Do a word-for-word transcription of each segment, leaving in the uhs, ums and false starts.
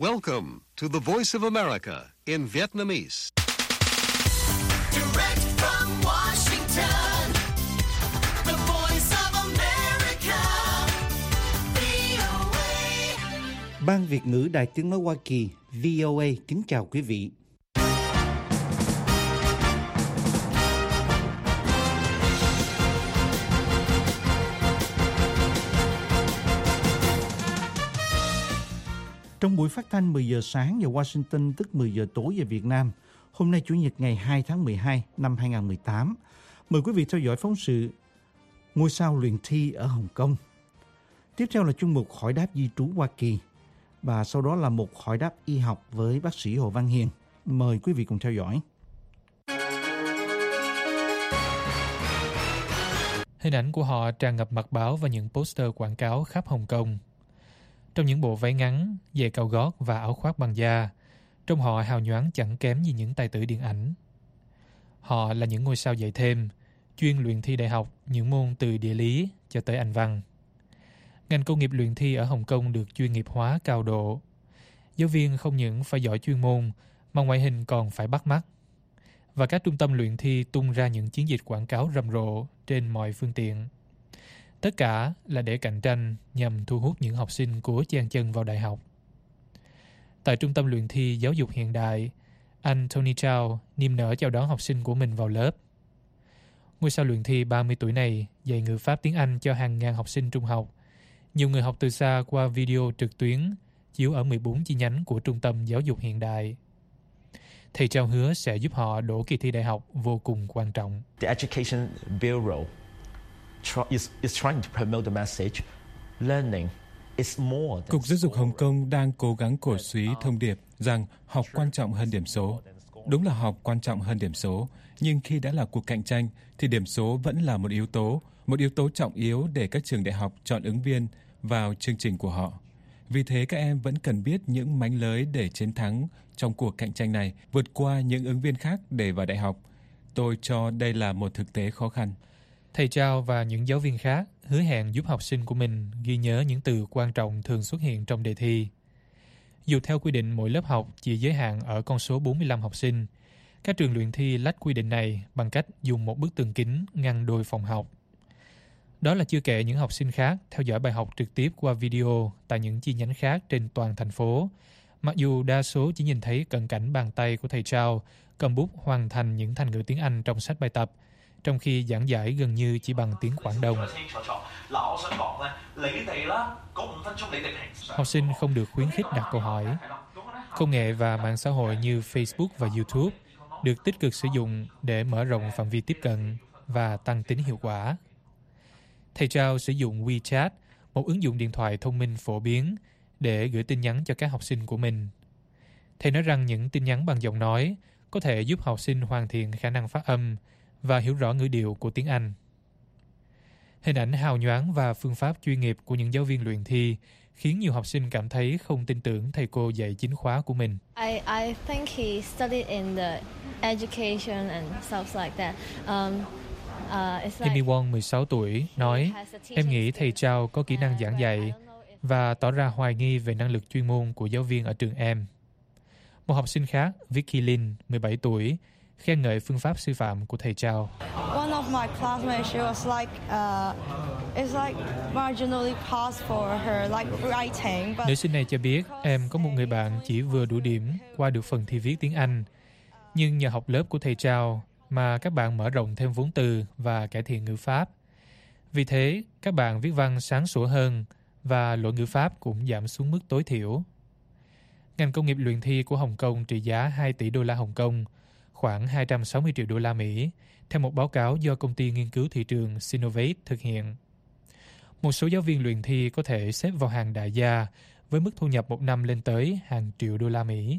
Welcome to the Voice of America in Vietnamese. Direct from Washington, the Voice of America, vê o a. Ban Việt ngữ Đài Tiếng nói Hoa Kỳ vê o a kính chào quý vị. Trong buổi phát thanh mười giờ sáng giờ Washington, tức mười giờ tối giờ Việt Nam, hôm nay Chủ nhật ngày hai tháng mười hai năm hai nghìn không trăm mười tám, mời quý vị theo dõi phóng sự Ngôi sao luyện thi ở Hồng Kông. Tiếp theo là chuyên mục Hỏi đáp di trú Hoa Kỳ, và sau đó là một hỏi đáp y học với bác sĩ Hồ Văn Hiền. Mời quý vị cùng theo dõi. Hình ảnh của họ tràn ngập mặt báo và những poster quảng cáo khắp Hồng Kông. Trong những bộ váy ngắn, giày cao gót và áo khoác bằng da, trông họ hào nhoáng chẳng kém như những tài tử điện ảnh. Họ là những ngôi sao dạy thêm, chuyên luyện thi đại học những môn từ địa lý cho tới Anh văn. Ngành công nghiệp luyện thi ở Hồng Kông được chuyên nghiệp hóa cao độ. Giáo viên không những phải giỏi chuyên môn, mà ngoại hình còn phải bắt mắt. Và các trung tâm luyện thi tung ra những chiến dịch quảng cáo rầm rộ trên mọi phương tiện. Tất cả là để cạnh tranh nhằm thu hút những học sinh của chen chân vào đại học. Tại trung tâm luyện thi giáo dục hiện đại, anh Tony Chow niềm nở chào đón học sinh của mình vào lớp. Ngôi sao luyện thi ba mươi tuổi này dạy ngữ pháp tiếng Anh cho hàng ngàn học sinh trung học. Nhiều người học từ xa qua video trực tuyến chiếu ở mười bốn chi nhánh của trung tâm giáo dục hiện đại. Thầy Chow hứa sẽ giúp họ đỗ kỳ thi đại học vô cùng quan trọng. The Education Bureau is is trying to promote the message learning is more. Cục Giáo dục Hồng Kông đang cố gắng cổ suý thông điệp rằng học quan trọng hơn điểm số. Đúng là học quan trọng hơn điểm số, nhưng khi đã là cuộc cạnh tranh thì điểm số vẫn là một yếu tố, một yếu tố trọng yếu để các trường đại học chọn ứng viên vào chương trình của họ. Vì thế các em vẫn cần biết những mánh lới để chiến thắng trong cuộc cạnh tranh này, vượt qua những ứng viên khác để vào đại học. Tôi cho đây là một thực tế khó khăn. Thầy Chow và những giáo viên khác hứa hẹn giúp học sinh của mình ghi nhớ những từ quan trọng thường xuất hiện trong đề thi. Dù theo quy định mỗi lớp học chỉ giới hạn ở con số bốn mươi lăm học sinh, các trường luyện thi lách quy định này bằng cách dùng một bức tường kính ngăn đôi phòng học. Đó là chưa kể những học sinh khác theo dõi bài học trực tiếp qua video tại những chi nhánh khác trên toàn thành phố, mặc dù đa số chỉ nhìn thấy cận cảnh bàn tay của thầy Chow cầm bút hoàn thành những thành ngữ tiếng Anh trong sách bài tập, trong khi giảng giải gần như chỉ bằng tiếng Quảng Đông. Học sinh không được khuyến khích đặt câu hỏi. Công nghệ và mạng xã hội như Facebook và YouTube được tích cực sử dụng để mở rộng phạm vi tiếp cận và tăng tính hiệu quả. Thầy Chow sử dụng WeChat, một ứng dụng điện thoại thông minh phổ biến, để gửi tin nhắn cho các học sinh của mình. Thầy nói rằng những tin nhắn bằng giọng nói có thể giúp học sinh hoàn thiện khả năng phát âm và hiểu rõ ngữ điệu của tiếng Anh. Hình ảnh hào nhoáng và phương pháp chuyên nghiệp của những giáo viên luyện thi khiến nhiều học sinh cảm thấy không tin tưởng thầy cô dạy chính khóa của mình. I I think he studied in the education and stuff like that. Um, uh, it's like Amy Wong, mười sáu tuổi, nói, em nghĩ thầy Chow có kỹ năng giảng dạy và tỏ ra hoài nghi về năng lực chuyên môn của giáo viên ở trường em. Một học sinh khác, Vicky Lin, mười bảy tuổi, khen ngợi phương pháp sư phạm của thầy Chow. One of my classmates, she was like, uh, it's like marginally passed for her like writing. But Nữ sinh này cho biết em có một người bạn chỉ vừa đủ điểm qua được phần thi viết tiếng Anh, nhưng nhờ học lớp của thầy Chow mà các bạn mở rộng thêm vốn từ và cải thiện ngữ pháp. Vì thế, các bạn viết văn sáng sủa hơn và lỗi ngữ pháp cũng giảm xuống mức tối thiểu. Ngành công nghiệp luyện thi của Hồng Kông trị giá hai tỷ đô la Hồng Kông, khoảng hai trăm sáu mươi triệu đô la Mỹ, theo một báo cáo do công ty nghiên cứu thị trường Sinovate thực hiện. Một số giáo viên luyện thi có thể xếp vào hàng đại gia với mức thu nhập một năm lên tới hàng triệu đô la Mỹ.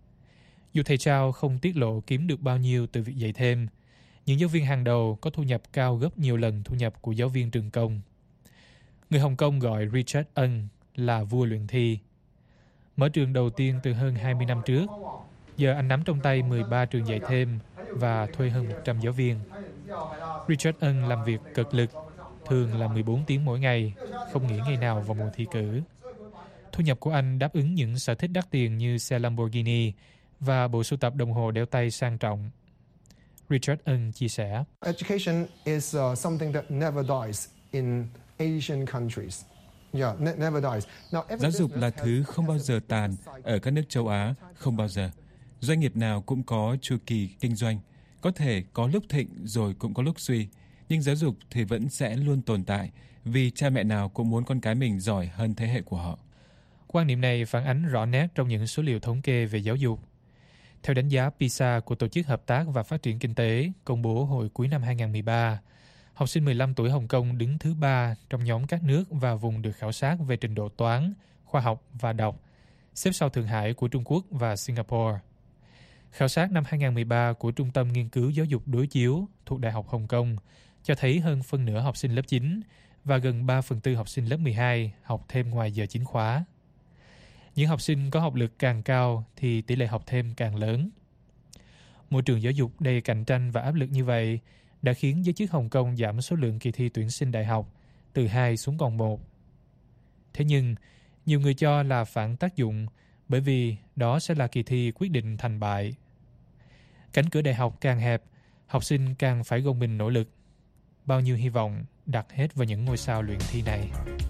Dù thầy Chow không tiết lộ kiếm được bao nhiêu từ việc dạy thêm, những giáo viên hàng đầu có thu nhập cao gấp nhiều lần thu nhập của giáo viên trường công. Người Hồng Kông gọi Richard Ng là vua luyện thi. Mở trường đầu tiên từ hơn hai mươi năm trước, giờ anh nắm trong tay mười ba trường dạy thêm và thuê hơn một trăm giáo viên. Richard Ng làm việc cực lực, thường là mười bốn tiếng mỗi ngày, không nghỉ ngày nào vào mùa thi cử. Thu Thu nhập của anh đáp ứng những sở thích đắt tiền như xe Lamborghini và bộ sưu tập đồng hồ đeo tay sang trọng. Richard Ng chia sẻ. Education is uh, something that never dies in Asian countries. Yeah, ne- never dies. Now, every Giáo dục business là has- thứ không bao giờ tàn ở các nước châu Á, không bao giờ. Doanh nghiệp nào cũng có chu kỳ kinh doanh, có thể có lúc thịnh rồi cũng có lúc suy, nhưng giáo dục thì vẫn sẽ luôn tồn tại vì cha mẹ nào cũng muốn con cái mình giỏi hơn thế hệ của họ. Quan niệm này phản ánh rõ nét trong những số liệu thống kê về giáo dục. Theo đánh giá PISA của Tổ chức Hợp tác và Phát triển Kinh tế công bố hồi cuối năm hai không một ba, học sinh mười lăm tuổi Hồng Kông đứng thứ ba trong nhóm các nước và vùng được khảo sát về trình độ toán, khoa học và đọc, xếp sau Thượng Hải của Trung Quốc và Singapore. Khảo sát năm hai không một ba của Trung tâm Nghiên cứu Giáo dục đối chiếu thuộc Đại học Hồng Kông cho thấy hơn phân nửa học sinh lớp chín và gần ba phần tư học sinh lớp mười hai học thêm ngoài giờ chính khóa. Những học sinh có học lực càng cao thì tỷ lệ học thêm càng lớn. Môi trường giáo dục đầy cạnh tranh và áp lực như vậy đã khiến giới chức Hồng Kông giảm số lượng kỳ thi tuyển sinh đại học từ hai xuống còn một. Thế nhưng, nhiều người cho là phản tác dụng bởi vì đó sẽ là kỳ thi quyết định thành bại. Cánh cửa đại học càng hẹp, học sinh càng phải gồng mình nỗ lực. Bao nhiêu hy vọng đặt hết vào những ngôi sao luyện thi này.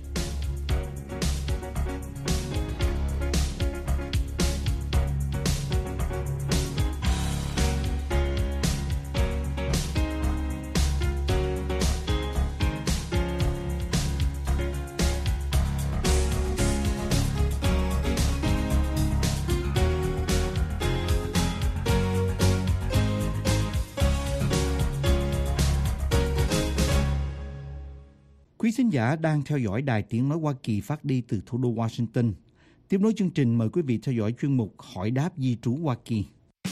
Quý thính giả đang theo dõi Đài Tiếng Nói Hoa Kỳ phát đi từ thủ đô Washington. Tiếp nối chương trình, mời quý vị theo dõi chuyên mục Hỏi đáp di trú Hoa Kỳ.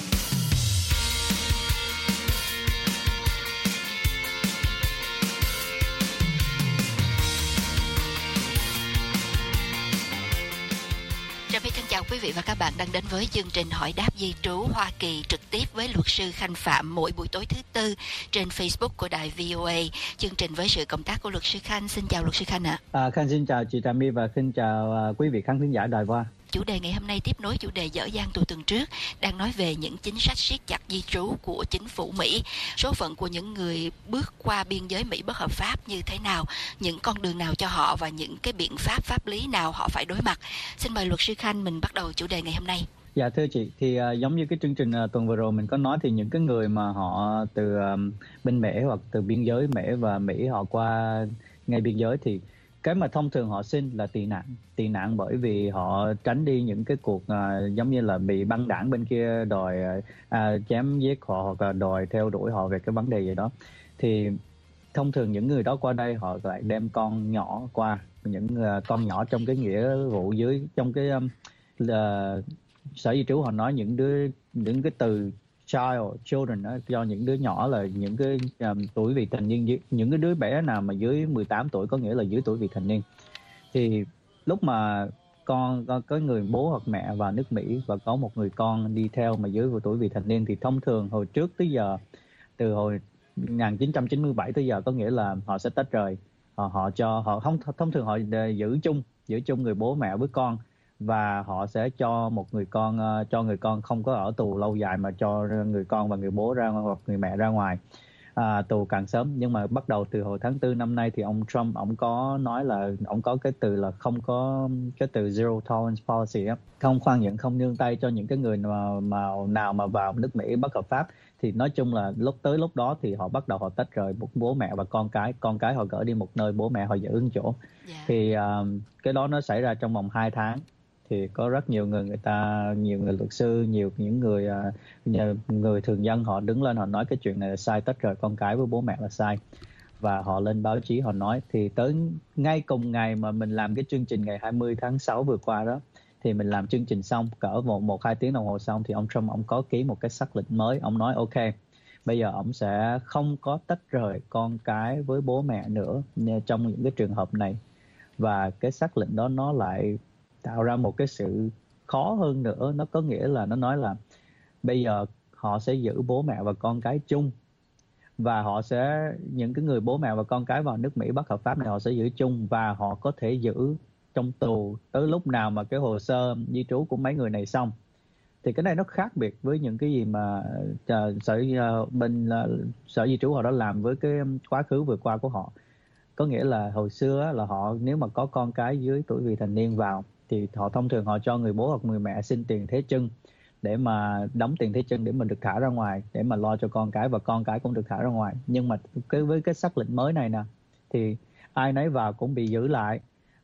Trà My thân chào quý vị và các bạn đang đến với chương trình Hỏi đáp di trú Hoa Kỳ trực tiếp với luật sư Khanh Phạm mỗi buổi tối thứ tư trên Facebook của đài vê o a. Chương trình với sự cộng tác của luật sư Khanh. Xin chào luật sư Khanh ạ. À, Khanh xin chào chị Trà My và xin chào à, quý vị khán thính giả đài Hoa. Chủ đề ngày hôm nay tiếp nối chủ đề dở dang từ tuần trước, đang nói về những chính sách siết chặt di trú của chính phủ Mỹ, số phận của những người bước qua biên giới Mỹ bất hợp pháp như thế nào, những con đường nào cho họ và những cái biện pháp pháp lý nào họ phải đối mặt. Xin mời luật sư Khanh mình bắt đầu chủ đề ngày hôm nay. Dạ thưa chị, thì uh, giống như cái chương trình uh, tuần vừa rồi mình có nói thì những cái người mà họ từ um, bên Mễ hoặc từ biên giới Mễ và Mỹ họ qua ngay biên giới thì cái mà thông thường họ xin là tị nạn, tị nạn bởi vì họ tránh đi những cái cuộc uh, giống như là bị băng đảng bên kia đòi uh, chém giết họ hoặc là đòi theo đuổi họ về cái vấn đề gì đó. Thì thông thường những người đó qua đây họ lại đem con nhỏ qua, những uh, con nhỏ trong cái nghĩa vụ dưới trong cái um, uh, sở di trú họ nói những đứa những cái từ child children đó, do những đứa nhỏ là những cái um, tuổi vị thành niên, những cái đứa bé nào mà dưới mười tám tuổi có nghĩa là dưới tuổi vị thành niên. Thì lúc mà con có, có người bố hoặc mẹ vào nước Mỹ và có một người con đi theo mà dưới tuổi vị thành niên thì thông thường hồi trước tới giờ, từ hồi một nghìn chín trăm chín mươi bảy tới giờ có nghĩa là họ sẽ tách rời, họ họ cho họ không thông thường họ giữ chung giữ chung người bố mẹ với con. Và họ sẽ cho một người con uh, cho người con không có ở tù lâu dài mà cho người con và người bố ra hoặc người mẹ ra ngoài à, tù càng sớm. Nhưng mà bắt đầu từ hồi tháng tư năm nay thì ông Trump ông có nói là ông có cái từ là không có cái từ zero tolerance policy á, không khoan nhượng, không nương tay cho những cái người mà, mà nào mà vào nước Mỹ bất hợp pháp. Thì nói chung là lúc tới lúc đó thì họ bắt đầu họ tách rời bố mẹ và con cái, con cái họ gửi đi một nơi, bố mẹ họ giữ một chỗ. Yeah. Thì uh, cái đó nó xảy ra trong vòng hai tháng. Thì có rất nhiều người người ta nhiều người luật sư, nhiều những người uh, người thường dân họ đứng lên họ nói cái chuyện này là sai, tách rời con cái với bố mẹ là sai, và họ lên báo chí họ nói. Thì tới ngay cùng ngày mà mình làm cái chương trình ngày hai mươi tháng sáu vừa qua đó, thì mình làm chương trình xong cỡ một một hai tiếng đồng hồ xong thì ông Trump ông có ký một cái sắc lệnh mới. Ông nói ok, bây giờ ông sẽ không có tách rời con cái với bố mẹ nữa trong những cái trường hợp này. Và cái sắc lệnh đó nó lại tạo ra một cái sự khó hơn nữa. Nó có nghĩa là nó nói là bây giờ họ sẽ giữ bố mẹ và con cái chung, và họ sẽ những cái người bố mẹ và con cái vào nước Mỹ bất hợp pháp này họ sẽ giữ chung, và họ có thể giữ trong tù tới lúc nào mà cái hồ sơ di trú của mấy người này xong. Thì cái này nó khác biệt với những cái gì mà uh, sở uh, bên uh, sở di trú họ đã làm với cái quá khứ vừa qua của họ. Có nghĩa là hồi xưa là họ nếu mà có con cái dưới tuổi vị thành niên vào thì họ thông thường họ cho người bố hoặc người mẹ xin tiền thế chân để mà đóng tiền thế chân để mình được thả ra ngoài, để mà lo cho con cái và con cái cũng được thả ra ngoài. Nhưng mà cái với cái sắc lệnh mới này nè thì ai nấy vào cũng bị giữ lại,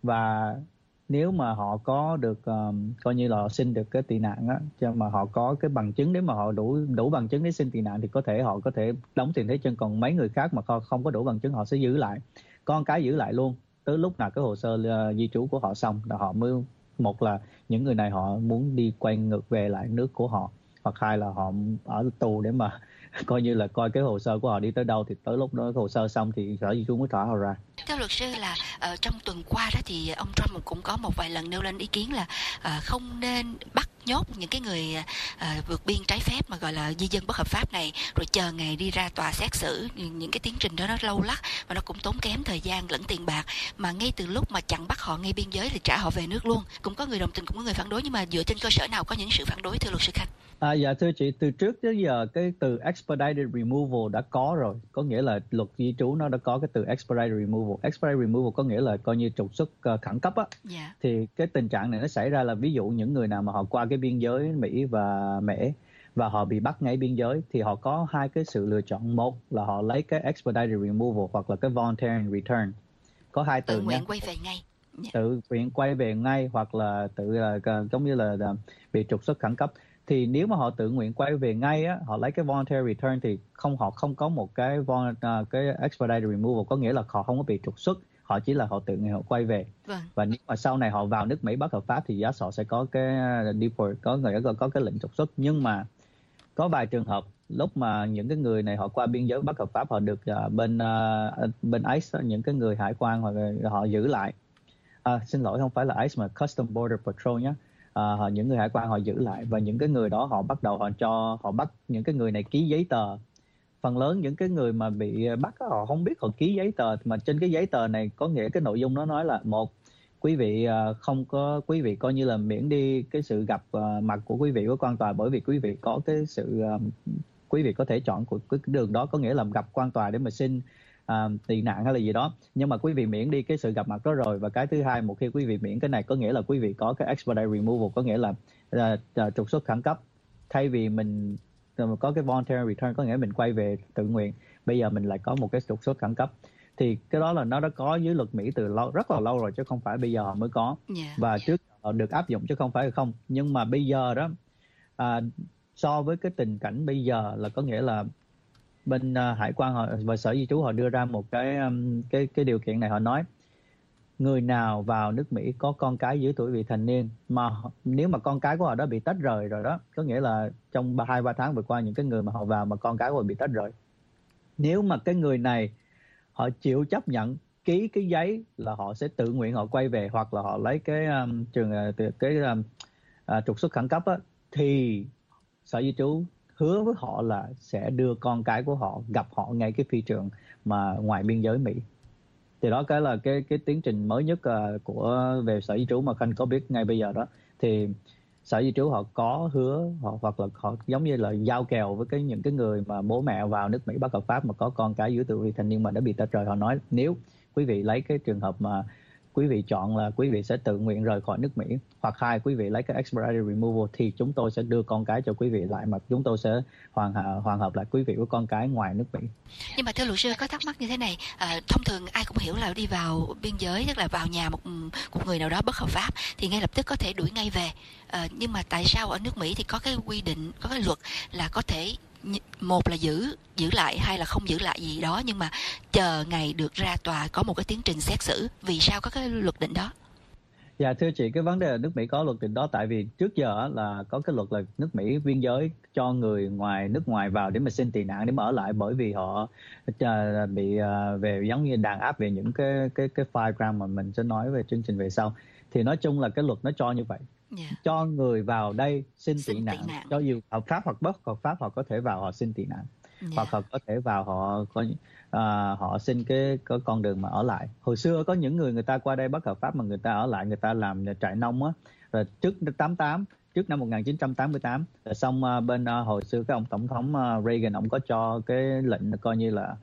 và nếu mà họ có được um, coi như là họ xin được cái tị nạn á, cho mà họ có cái bằng chứng, nếu mà họ đủ đủ bằng chứng để xin tị nạn thì có thể họ có thể đóng tiền thế chân. Còn mấy người khác mà không có đủ bằng chứng họ sẽ giữ lại, con cái giữ lại luôn tới lúc nào cái hồ sơ uh, di trú của họ xong là họ mới, một là những người này họ muốn đi quay ngược về lại nước của họ, hoặc hai là họ ở tù để mà coi như là coi cái hồ sơ của họ đi tới đâu, thì tới lúc đó hồ sơ xong thì sở di trú mới thả họ ra. Theo luật sư là uh, trong tuần qua đó thì ông Trump cũng có một vài lần nêu lên ý kiến là uh, không nên bắt nhốt những cái người uh, vượt biên trái phép mà gọi là di dân bất hợp pháp này, rồi chờ ngày đi ra tòa xét xử. Những cái tiến trình đó nó lâu lắc và nó cũng tốn kém thời gian lẫn tiền bạc, mà ngay từ lúc mà chặn bắt họ ngay biên giới thì trả họ về nước luôn. Cũng có người đồng tình cũng có người phản đối, nhưng mà dựa trên cơ sở nào có những sự phản đối thưa luật sư Khanh? À, dạ thưa chị, từ trước tới giờ cái từ expedited removal đã có rồi, có nghĩa là luật di trú nó đã có cái từ expedited removal. Expedited removal có nghĩa là coi như trục xuất uh, khẩn cấp á. Yeah. Thì cái tình trạng này nó xảy ra là ví dụ những người nào mà họ qua cái biên giới Mỹ và Mễ và họ bị bắt ngay biên giới thì họ có hai cái sự lựa chọn. Một là họ lấy cái expedited removal hoặc là cái voluntary return. Có hai từ tự nguyện nha. quay về ngay. Yeah. Tự nguyện quay về ngay hoặc là tự uh, giống như là uh, bị trục xuất khẩn cấp. Thì nếu mà họ tự nguyện quay về ngay á, họ lấy cái voluntary return thì không, họ không có một cái uh, cái expedited removal, có nghĩa là họ không có bị trục xuất, họ chỉ là họ tự nguyện họ quay về. Vâng. Và nếu mà sau này họ vào nước Mỹ bất hợp pháp thì giá họ sẽ có cái deport, có người có, có cái lệnh trục xuất. Nhưng mà có vài trường hợp lúc mà những cái người này họ qua biên giới bất hợp pháp, họ được uh, bên uh, bên i xê, những cái người hải quan hoặc họ giữ lại. À, xin lỗi, không phải là i xê mà Custom Border Patrol nhé. À, những người hải quan họ giữ lại, và những cái người đó họ bắt đầu họ cho họ bắt những cái người này ký giấy tờ. Phần lớn những cái người mà bị bắt họ không biết họ ký giấy tờ, mà trên cái giấy tờ này có nghĩa cái nội dung nó nói là một, quý vị không có, quý vị coi như là miễn đi cái sự gặp mặt của quý vị với quan tòa, bởi vì quý vị có cái sự quý vị có thể chọn của cái đường đó, có nghĩa là gặp quan tòa để mà xin À, tị nạn hay là gì đó, nhưng mà quý vị miễn đi cái sự gặp mặt đó rồi. Và cái thứ hai, một khi quý vị miễn cái này có nghĩa là quý vị có cái expedited removal, có nghĩa là uh, uh, trục xuất khẩn cấp. Thay vì mình uh, có cái voluntary return, có nghĩa mình quay về tự nguyện, bây giờ mình lại có một cái trục xuất khẩn cấp. Thì cái đó là nó đã có dưới luật Mỹ từ lâu, rất là lâu rồi, chứ không phải bây giờ họ mới có. Yeah. Và trước họ được áp dụng chứ không phải là không. Nhưng mà bây giờ đó uh, so với cái tình cảnh bây giờ là có nghĩa là bên uh, hải quan họ và sở di trú họ đưa ra một cái um, cái cái điều kiện này. Họ nói người nào vào nước Mỹ có con cái dưới tuổi vị thành niên, mà nếu mà con cái của họ đã bị tách rời rồi đó, có nghĩa là trong hai ba tháng vừa qua những cái người mà họ vào mà con cái của họ bị tách rời, nếu mà cái người này họ chịu chấp nhận ký cái giấy là họ sẽ tự nguyện họ quay về, hoặc là họ lấy cái um, trường uh, cái um, uh, trục xuất khẩn cấp á, thì sở di trú hứa với họ là sẽ đưa con cái của họ gặp họ ngay cái phi trường mà ngoài biên giới Mỹ. Thì đó cái là cái cái tiến trình mới nhất uh, của về sở di trú mà Khanh có biết ngay bây giờ đó. Thì sở di trú họ có hứa họ, hoặc là họ giống như là giao kèo với cái những cái người mà bố mẹ vào nước Mỹ bất hợp pháp mà có con cái dưới tuổi vị thành niên mà đã bị tách rời. Họ nói nếu quý vị lấy cái trường hợp mà quý vị chọn là quý vị sẽ tự nguyện rời khỏi nước Mỹ, hoặc hai quý vị lấy cái expedited removal, thì chúng tôi sẽ đưa con cái cho quý vị lại, mà chúng tôi sẽ hoàn hoàn hợp lại quý vị với con cái ngoài nước Mỹ. Nhưng mà thưa luật sư có thắc mắc như thế này, à, thông thường ai cũng hiểu là đi vào biên giới tức là vào nhà một một người nào đó bất hợp pháp thì ngay lập tức có thể đuổi ngay về, à, nhưng mà tại sao ở nước Mỹ thì có cái quy định, có cái luật là có thể một là giữ giữ lại, hay là không giữ lại gì đó, nhưng mà chờ ngày được ra tòa có một cái tiến trình xét xử. Vì sao có cái luật định đó? Dạ thưa chị, cái vấn đề là nước Mỹ có luật định đó tại vì trước giờ là có cái luật là nước Mỹ biên giới cho người ngoài nước ngoài vào để mà xin tị nạn, để mà ở lại, bởi vì họ bị về giống như đàn áp về những cái cái cái fireground mà mình sẽ nói về chương trình về sau. Thì nói chung là cái luật nó cho như vậy. Yeah. Cho người vào đây xin, xin tị nạn, tị nạn, cho dù hợp pháp hoặc bất hợp pháp họ có thể vào họ xin tị nạn. Yeah. Hoặc họ có thể vào họ có à, họ xin cái, cái con đường mà ở lại. Hồi xưa có những người người ta qua đây bất hợp pháp mà người ta ở lại, người ta làm trại nông á, rồi trước tám tám, trước năm một nghìn chín trăm tám mươi tám, rồi xong uh, bên uh, hồi xưa cái ông tổng thống uh, Reagan ông có cho cái lệnh coi như là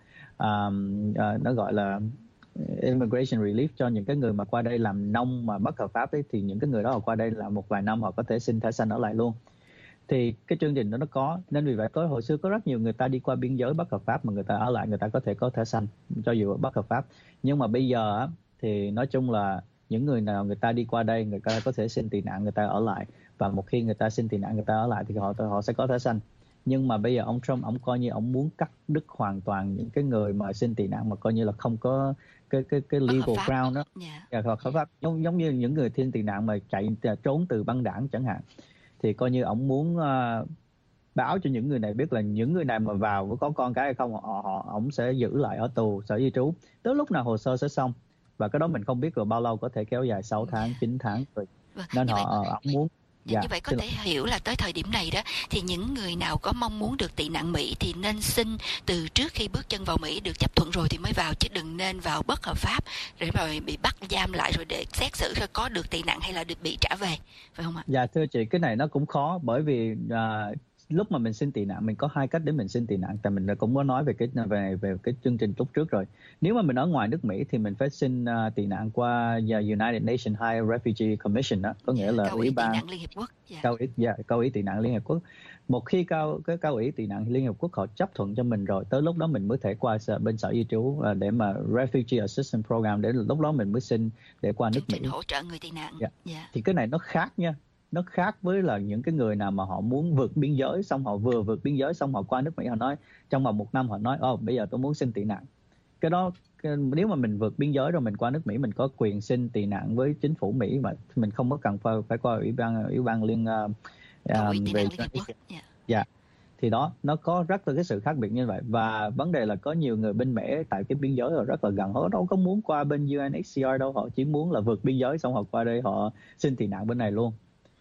um, uh, nó gọi là immigration relief cho những cái người mà qua đây làm nông mà bất hợp pháp ấy, thì những cái người đó họ qua đây làm một vài năm họ có thể xin thẻ xanh ở lại luôn. Thì cái chương trình đó nó có, nên vì vậy có hồi xưa có rất nhiều người ta đi qua biên giới bất hợp pháp mà người ta ở lại, người ta có thể có thẻ xanh cho dù bất hợp pháp. Nhưng mà bây giờ á, thì nói chung là những người nào người ta đi qua đây người ta có thể xin tị nạn, người ta ở lại, và một khi người ta xin tị nạn người ta ở lại thì họ họ sẽ có thẻ xanh. Nhưng mà bây giờ ông Trump ông coi như ông muốn cắt đứt hoàn toàn những cái người mà xin tị nạn mà coi như là không có cái cái cái legal ground đó, yeah. Hợp pháp, giống giống như những người xin tị nạn mà chạy trốn từ băng đảng chẳng hạn, thì coi như ông muốn uh, báo cho những người này biết là những người này mà vào có con cái hay không, họ họ ông sẽ giữ lại ở tù sở di trú tới lúc nào hồ sơ sẽ xong, và cái đó mình không biết rồi bao lâu, có thể kéo dài sáu tháng, chín tháng rồi. Vâng, nên họ vậy, ông muốn dạ, như vậy có thể là... hiểu là tới thời điểm này đó thì những người nào có mong muốn được tị nạn Mỹ thì nên xin từ trước khi bước chân vào Mỹ được chấp thuận rồi thì mới vào, chứ đừng nên vào bất hợp pháp rồi rồi bị bắt giam lại rồi để xét xử rồi có được tị nạn hay là được bị trả về, phải không ạ? Dạ thưa chị, cái này nó cũng khó, bởi vì uh, lúc mà mình xin tị nạn mình có hai cách để mình xin tị nạn, tại mình cũng có nói về cái về về cái chương trình lúc trước rồi. Nếu mà mình ở ngoài nước Mỹ thì mình phải xin uh, tị nạn qua uh, United Nations High Refugee Commission đó, có nghĩa yeah, là cao ủy tị nạn Liên Hiệp Quốc. Yeah. Cao ủy yeah, cao ủy tị nạn Liên Hiệp Quốc. Một khi cao cái cao ủy tị nạn Liên Hiệp Quốc họ chấp thuận cho mình rồi, tới lúc đó mình mới thể qua bên sở di trú uh, để mà Refugee Assistance Program, để lúc đó mình mới xin để qua nước Mỹ. Chương trình hỗ trợ người tị nạn. Yeah. Yeah. Thì cái này nó khác nha. Nó khác với là những cái người nào mà họ muốn vượt biên giới, xong họ vừa vượt biên giới xong họ qua nước Mỹ, họ nói trong vòng một năm họ nói ồ oh, bây giờ tôi muốn xin tị nạn. Cái đó cái, nếu mà mình vượt biên giới rồi mình qua nước Mỹ mình có quyền xin tị nạn với chính phủ Mỹ mà mình không có cần phải phải qua ủy ban ủy ban liên uh, uh, về dạ yeah. Thì đó nó có rất là cái sự khác biệt như vậy, và vấn đề là có nhiều người bên Mỹ tại cái biên giới họ rất là gần, họ đâu có muốn qua bên u en hát xê rờ đâu, họ chỉ muốn là vượt biên giới xong họ qua đây họ xin tị nạn bên này luôn.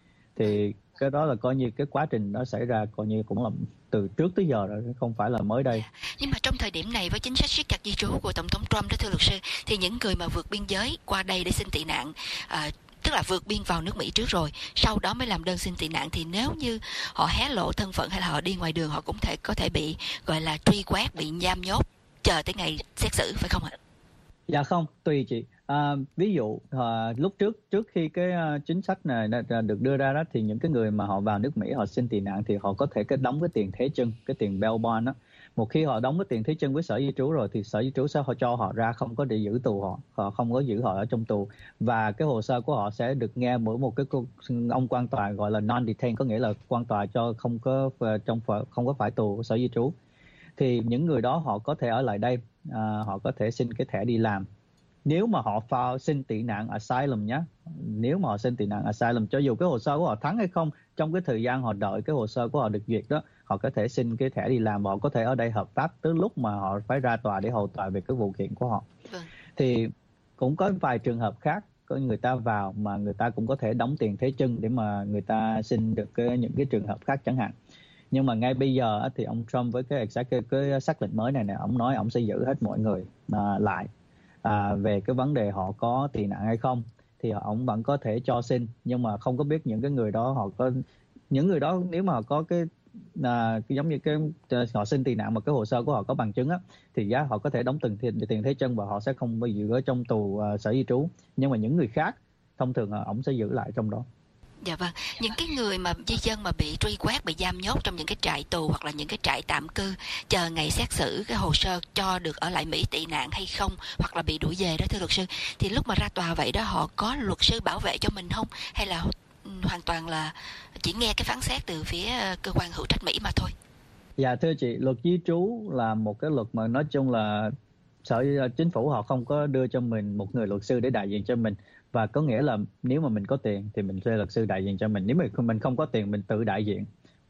Thì cái đó là coi như cái quá trình đó xảy ra coi như cũng là từ trước tới giờ rồi, không phải là mới đây. Nhưng mà trong thời điểm này với chính sách siết chặt di trú của tổng thống Trump đó thưa luật sư, thì những người mà vượt biên giới qua đây để xin tị nạn, à, tức là vượt biên vào nước Mỹ trước rồi, sau đó mới làm đơn xin tị nạn, thì nếu như họ hé lộ thân phận hay là họ đi ngoài đường họ cũng thể có thể bị gọi là truy quét, bị giam nhốt chờ tới ngày xét xử, phải không ạ? Dạ không, tùy chị. À, ví dụ à, lúc trước trước khi cái uh, chính sách này được đưa ra đó, thì những cái người mà họ vào nước Mỹ họ xin tị nạn thì họ có thể cái đóng cái tiền thế chân, cái tiền bail bond đó. Một khi họ đóng cái tiền thế chân với sở di trú rồi thì sở di trú sẽ họ cho họ ra, không có để giữ tù họ, họ không có giữ họ ở trong tù, và cái hồ sơ của họ sẽ được nghe bởi một cái ông quan tòa gọi là non-detain, có nghĩa là quan tòa cho không có trong không có phải tù của sở di trú. Thì những người đó họ có thể ở lại đây, à, họ có thể xin cái thẻ đi làm. Nếu mà họ file xin tị nạn asylum nhé, nếu mà họ xin tị nạn asylum, cho dù cái hồ sơ của họ thắng hay không, trong cái thời gian họ đợi cái hồ sơ của họ được duyệt đó, họ có thể xin cái thẻ đi làm và họ có thể ở đây hợp pháp tới lúc mà họ phải ra tòa để hầu tòa về cái vụ kiện của họ. Vâng. Thì cũng có vài trường hợp khác, có người ta vào mà người ta cũng có thể đóng tiền thế chân để mà người ta xin được cái, những cái trường hợp khác chẳng hạn. Nhưng mà ngay bây giờ thì ông Trump với cái, cái sắc lệnh mới này nè, ông nói ông sẽ giữ hết mọi người à, lại à, về cái vấn đề họ có tị nạn hay không, thì ông vẫn có thể cho xin, nhưng mà không có biết những cái người đó họ có những người đó nếu mà họ có cái à, giống như cái họ xin tị nạn mà cái hồ sơ của họ có bằng chứng á, thì giá họ có thể đóng từng tiền, tiền thế chân và họ sẽ không bị giữ ở trong tù à, sở di trú. Nhưng mà những người khác thông thường ông sẽ giữ lại trong đó. Dạ vâng, những cái người mà di dân mà bị truy quét, bị giam nhốt trong những cái trại tù hoặc là những cái trại tạm cư chờ ngày xét xử cái hồ sơ cho được ở lại Mỹ tị nạn hay không, hoặc là bị đuổi về đó thưa luật sư, thì lúc mà ra tòa vậy đó họ có luật sư bảo vệ cho mình không, hay là hoàn toàn là chỉ nghe cái phán xét từ phía cơ quan hữu trách Mỹ mà thôi? Dạ thưa chị, luật di trú là một cái luật mà nói chung là sở chính phủ họ không có đưa cho mình một người luật sư để đại diện cho mình, và có nghĩa là nếu mà mình có tiền thì mình thuê luật sư đại diện cho mình, nếu mà mình không có tiền mình tự đại diện.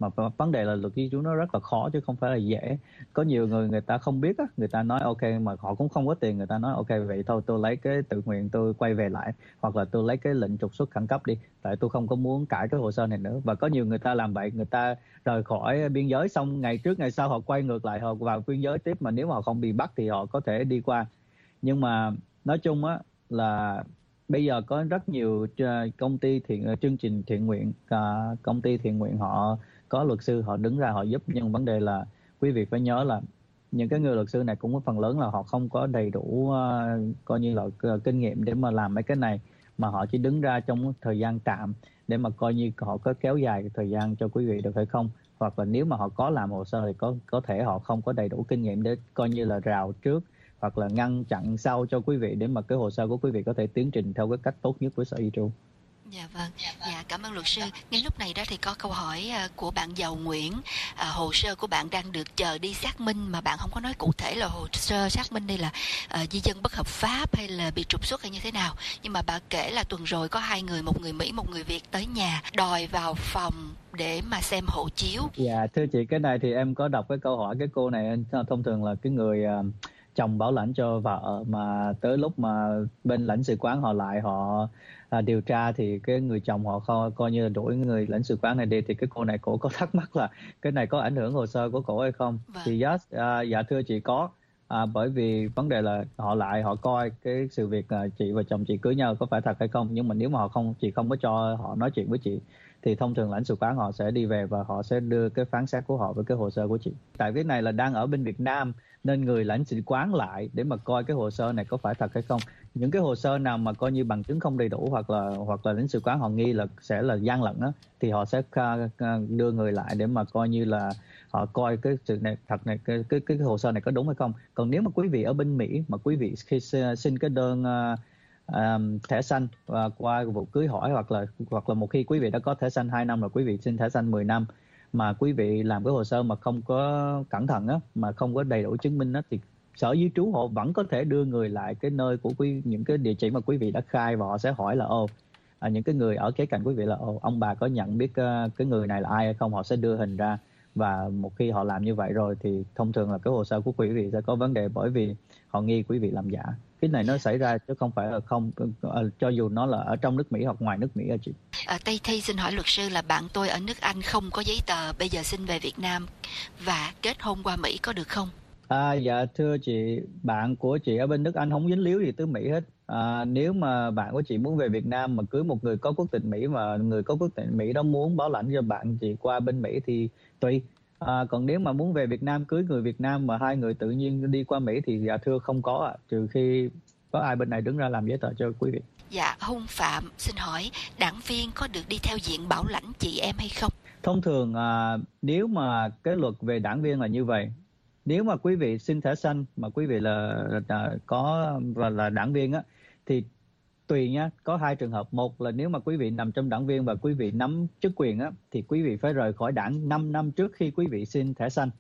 Mà vấn đề là luật di trú nó rất là khó chứ không phải là dễ. Có nhiều người người ta không biết á, người ta nói ok mà họ cũng không có tiền, người ta nói ok vậy thôi tôi lấy cái tự nguyện tôi quay về lại, hoặc là tôi lấy cái lệnh trục xuất khẩn cấp đi, tại tôi không có muốn cãi cái hồ sơ này nữa. Và có nhiều người ta làm vậy, người ta rời khỏi biên giới xong ngày trước ngày sau họ quay ngược lại, họ vào biên giới tiếp, mà nếu mà họ không bị bắt thì họ có thể đi qua. Nhưng mà nói chung á là bây giờ có rất nhiều công ty thiện chương trình thiện nguyện, công ty thiện nguyện họ có luật sư họ đứng ra họ giúp, nhưng vấn đề là quý vị phải nhớ là những cái người luật sư này cũng có phần lớn là họ không có đầy đủ uh, coi như là uh, kinh nghiệm để mà làm mấy cái này, mà họ chỉ đứng ra trong thời gian tạm để mà coi như họ có kéo dài thời gian cho quý vị được hay không, hoặc là nếu mà họ có làm hồ sơ thì có có thể họ không có đầy đủ kinh nghiệm để coi như là rào trước hoặc là ngăn chặn sau cho quý vị để mà cái hồ sơ của quý vị có thể tiến trình theo cái cách tốt nhất của Sở Di trú. Dạ vâng, dạ cảm ơn luật sư. Ngay lúc này đó thì có câu hỏi của bạn Giàu Nguyễn. À, hồ sơ của bạn đang được chờ đi xác minh mà bạn không có nói cụ thể là hồ sơ xác minh đây là uh, di dân bất hợp pháp hay là bị trục xuất hay như thế nào. Nhưng mà bà kể là tuần rồi có hai người, một người Mỹ, một người Việt tới nhà đòi vào phòng để mà xem hộ chiếu. Dạ thưa chị, cái này thì em có đọc cái câu hỏi cái cô này, thông thường là cái người uh, chồng bảo lãnh cho vợ mà tới lúc mà bên lãnh sự quán họ lại họ à, điều tra thì cái người chồng họ coi, coi như là đuổi người lãnh sự quán này đi, thì cái cô này cổ có thắc mắc là cái này có ảnh hưởng hồ sơ của cổ hay không. Vâng. Thì yes, à, dạ thưa chị có, à, bởi vì vấn đề là họ lại họ coi cái sự việc à, chị và chồng chị cưới nhau có phải thật hay không, nhưng mà nếu mà họ không, chị không có cho họ nói chuyện với chị thì thông thường lãnh sự quán họ sẽ đi về và họ sẽ đưa cái phán xét của họ với cái hồ sơ của chị. Tại cái này là đang ở bên Việt Nam nên người lãnh sự quán lại để mà coi cái hồ sơ này có phải thật hay không. Những cái hồ sơ nào mà coi như bằng chứng không đầy đủ hoặc là hoặc là lãnh sự quán họ nghi là sẽ là gian lận á, thì họ sẽ đưa người lại để mà coi như là họ coi cái sự này thật này cái cái cái hồ sơ này có đúng hay không. Còn nếu mà quý vị ở bên Mỹ mà quý vị khi xin cái đơn uh, um, thẻ xanh uh, qua vụ cưới hỏi hoặc là hoặc là một khi quý vị đã có thẻ xanh hai năm rồi quý vị xin thẻ xanh mười năm mà quý vị làm cái hồ sơ mà không có cẩn thận á, mà không có đầy đủ chứng minh á, thì Sở Di trú họ vẫn có thể đưa người lại cái nơi của quý, những cái địa chỉ mà quý vị đã khai, và họ sẽ hỏi là ô à, những cái người ở kế cạnh quý vị là ô ông bà có nhận biết uh, cái người này là ai hay không, họ sẽ đưa hình ra. Và một khi họ làm như vậy rồi thì thông thường là cái hồ sơ của quý vị sẽ có vấn đề, bởi vì họ nghi quý vị làm giả. Cái này nó xảy ra chứ không phải là không, cho dù nó là ở trong nước Mỹ hoặc ngoài nước Mỹ à chị. À, Tây Thi xin hỏi luật sư là bạn tôi ở nước Anh không có giấy tờ, bây giờ xin về Việt Nam và kết hôn qua Mỹ có được không? À, dạ thưa chị, bạn của chị ở bên nước Anh không dính líu gì tới Mỹ hết. À, nếu mà bạn của chị muốn về Việt Nam mà cưới một người có quốc tịch Mỹ và người có quốc tịch Mỹ đó muốn bảo lãnh cho bạn chị qua bên Mỹ thì tùy. À, còn nếu mà muốn về Việt Nam cưới người Việt Nam mà hai người tự nhiên đi qua Mỹ thì dạ thưa không có ạ, à, trừ khi có ai bên này đứng ra làm giấy tờ cho quý vị. Dạ, Hung Phạm xin hỏi đảng viên có được đi theo diện bảo lãnh chị em hay không? Thông thường à, nếu mà cái luật về đảng viên là như vậy, nếu mà quý vị xin thẻ xanh mà quý vị là, là có và là đảng viên á thì tùy nhá, có hai trường hợp. Một là nếu mà quý vị nằm trong đảng viên và quý vị nắm chức quyền á thì quý vị phải rời khỏi đảng năm năm trước khi quý vị xin thẻ xanh.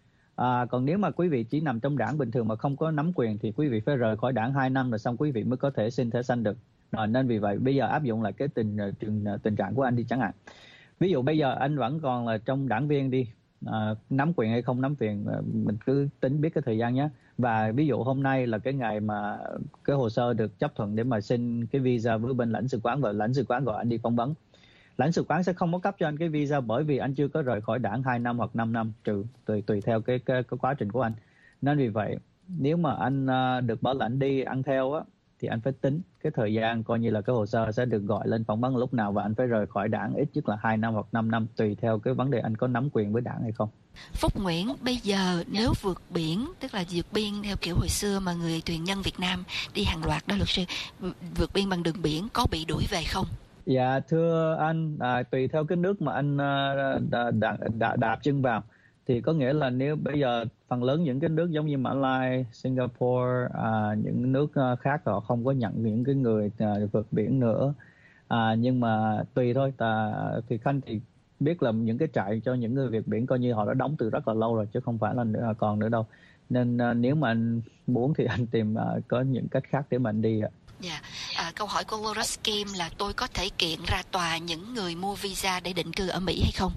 À, còn nếu mà quý vị chỉ nằm trong đảng bình thường mà không có nắm quyền thì quý vị phải rời khỏi đảng hai năm rồi xong quý vị mới có thể xin thẻ xanh được. Rồi, nên vì vậy bây giờ áp dụng lại cái tình tình, tình trạng của anh đi chẳng hạn. Ví dụ bây giờ anh vẫn còn là trong đảng viên đi, à, nắm quyền hay không nắm quyền mình cứ tính biết cái thời gian nhé. Và ví dụ hôm nay là cái ngày mà cái hồ sơ được chấp thuận để mà xin cái visa với bên lãnh sự quán và lãnh sự quán gọi anh đi phỏng vấn. Lãnh sự quán sẽ không có cấp cho anh cái visa bởi vì anh chưa có rời khỏi đảng hai năm hoặc năm năm, trừ tùy tùy theo cái, cái cái quá trình của anh. Nên vì vậy nếu mà anh uh, được bảo lãnh đi ăn theo á thì anh phải tính cái thời gian coi như là cái hồ sơ sẽ được gọi lên phỏng vấn lúc nào, và anh phải rời khỏi đảng ít nhất là hai năm hoặc năm năm tùy theo cái vấn đề anh có nắm quyền với đảng hay không. Phúc Nguyễn, bây giờ nếu vượt biển, tức là vượt biên theo kiểu hồi xưa mà người thuyền nhân Việt Nam đi hàng loạt đó luật sư, vượt biên bằng đường biển có bị đuổi về không? Dạ thưa anh, à, tùy theo cái nước mà anh à, đã, đã, đã đạp chân vào thì có nghĩa là nếu bây giờ phần lớn những cái nước giống như Mã Lai, Singapore, à, những nước khác họ không có nhận những cái người à, vượt biển nữa. À, nhưng mà tùy thôi, ta, thì Khanh thì biết là những cái trại cho những người vượt biển coi như họ đã đóng từ rất là lâu rồi chứ không phải là nữa, còn nữa đâu. Nên à, nếu mà anh muốn thì anh tìm à, có những cách khác để mà anh đi ạ. Dạ, à, câu hỏi của Lotus Kim là tôi có thể kiện ra tòa những người mua visa để định cư ở Mỹ hay không?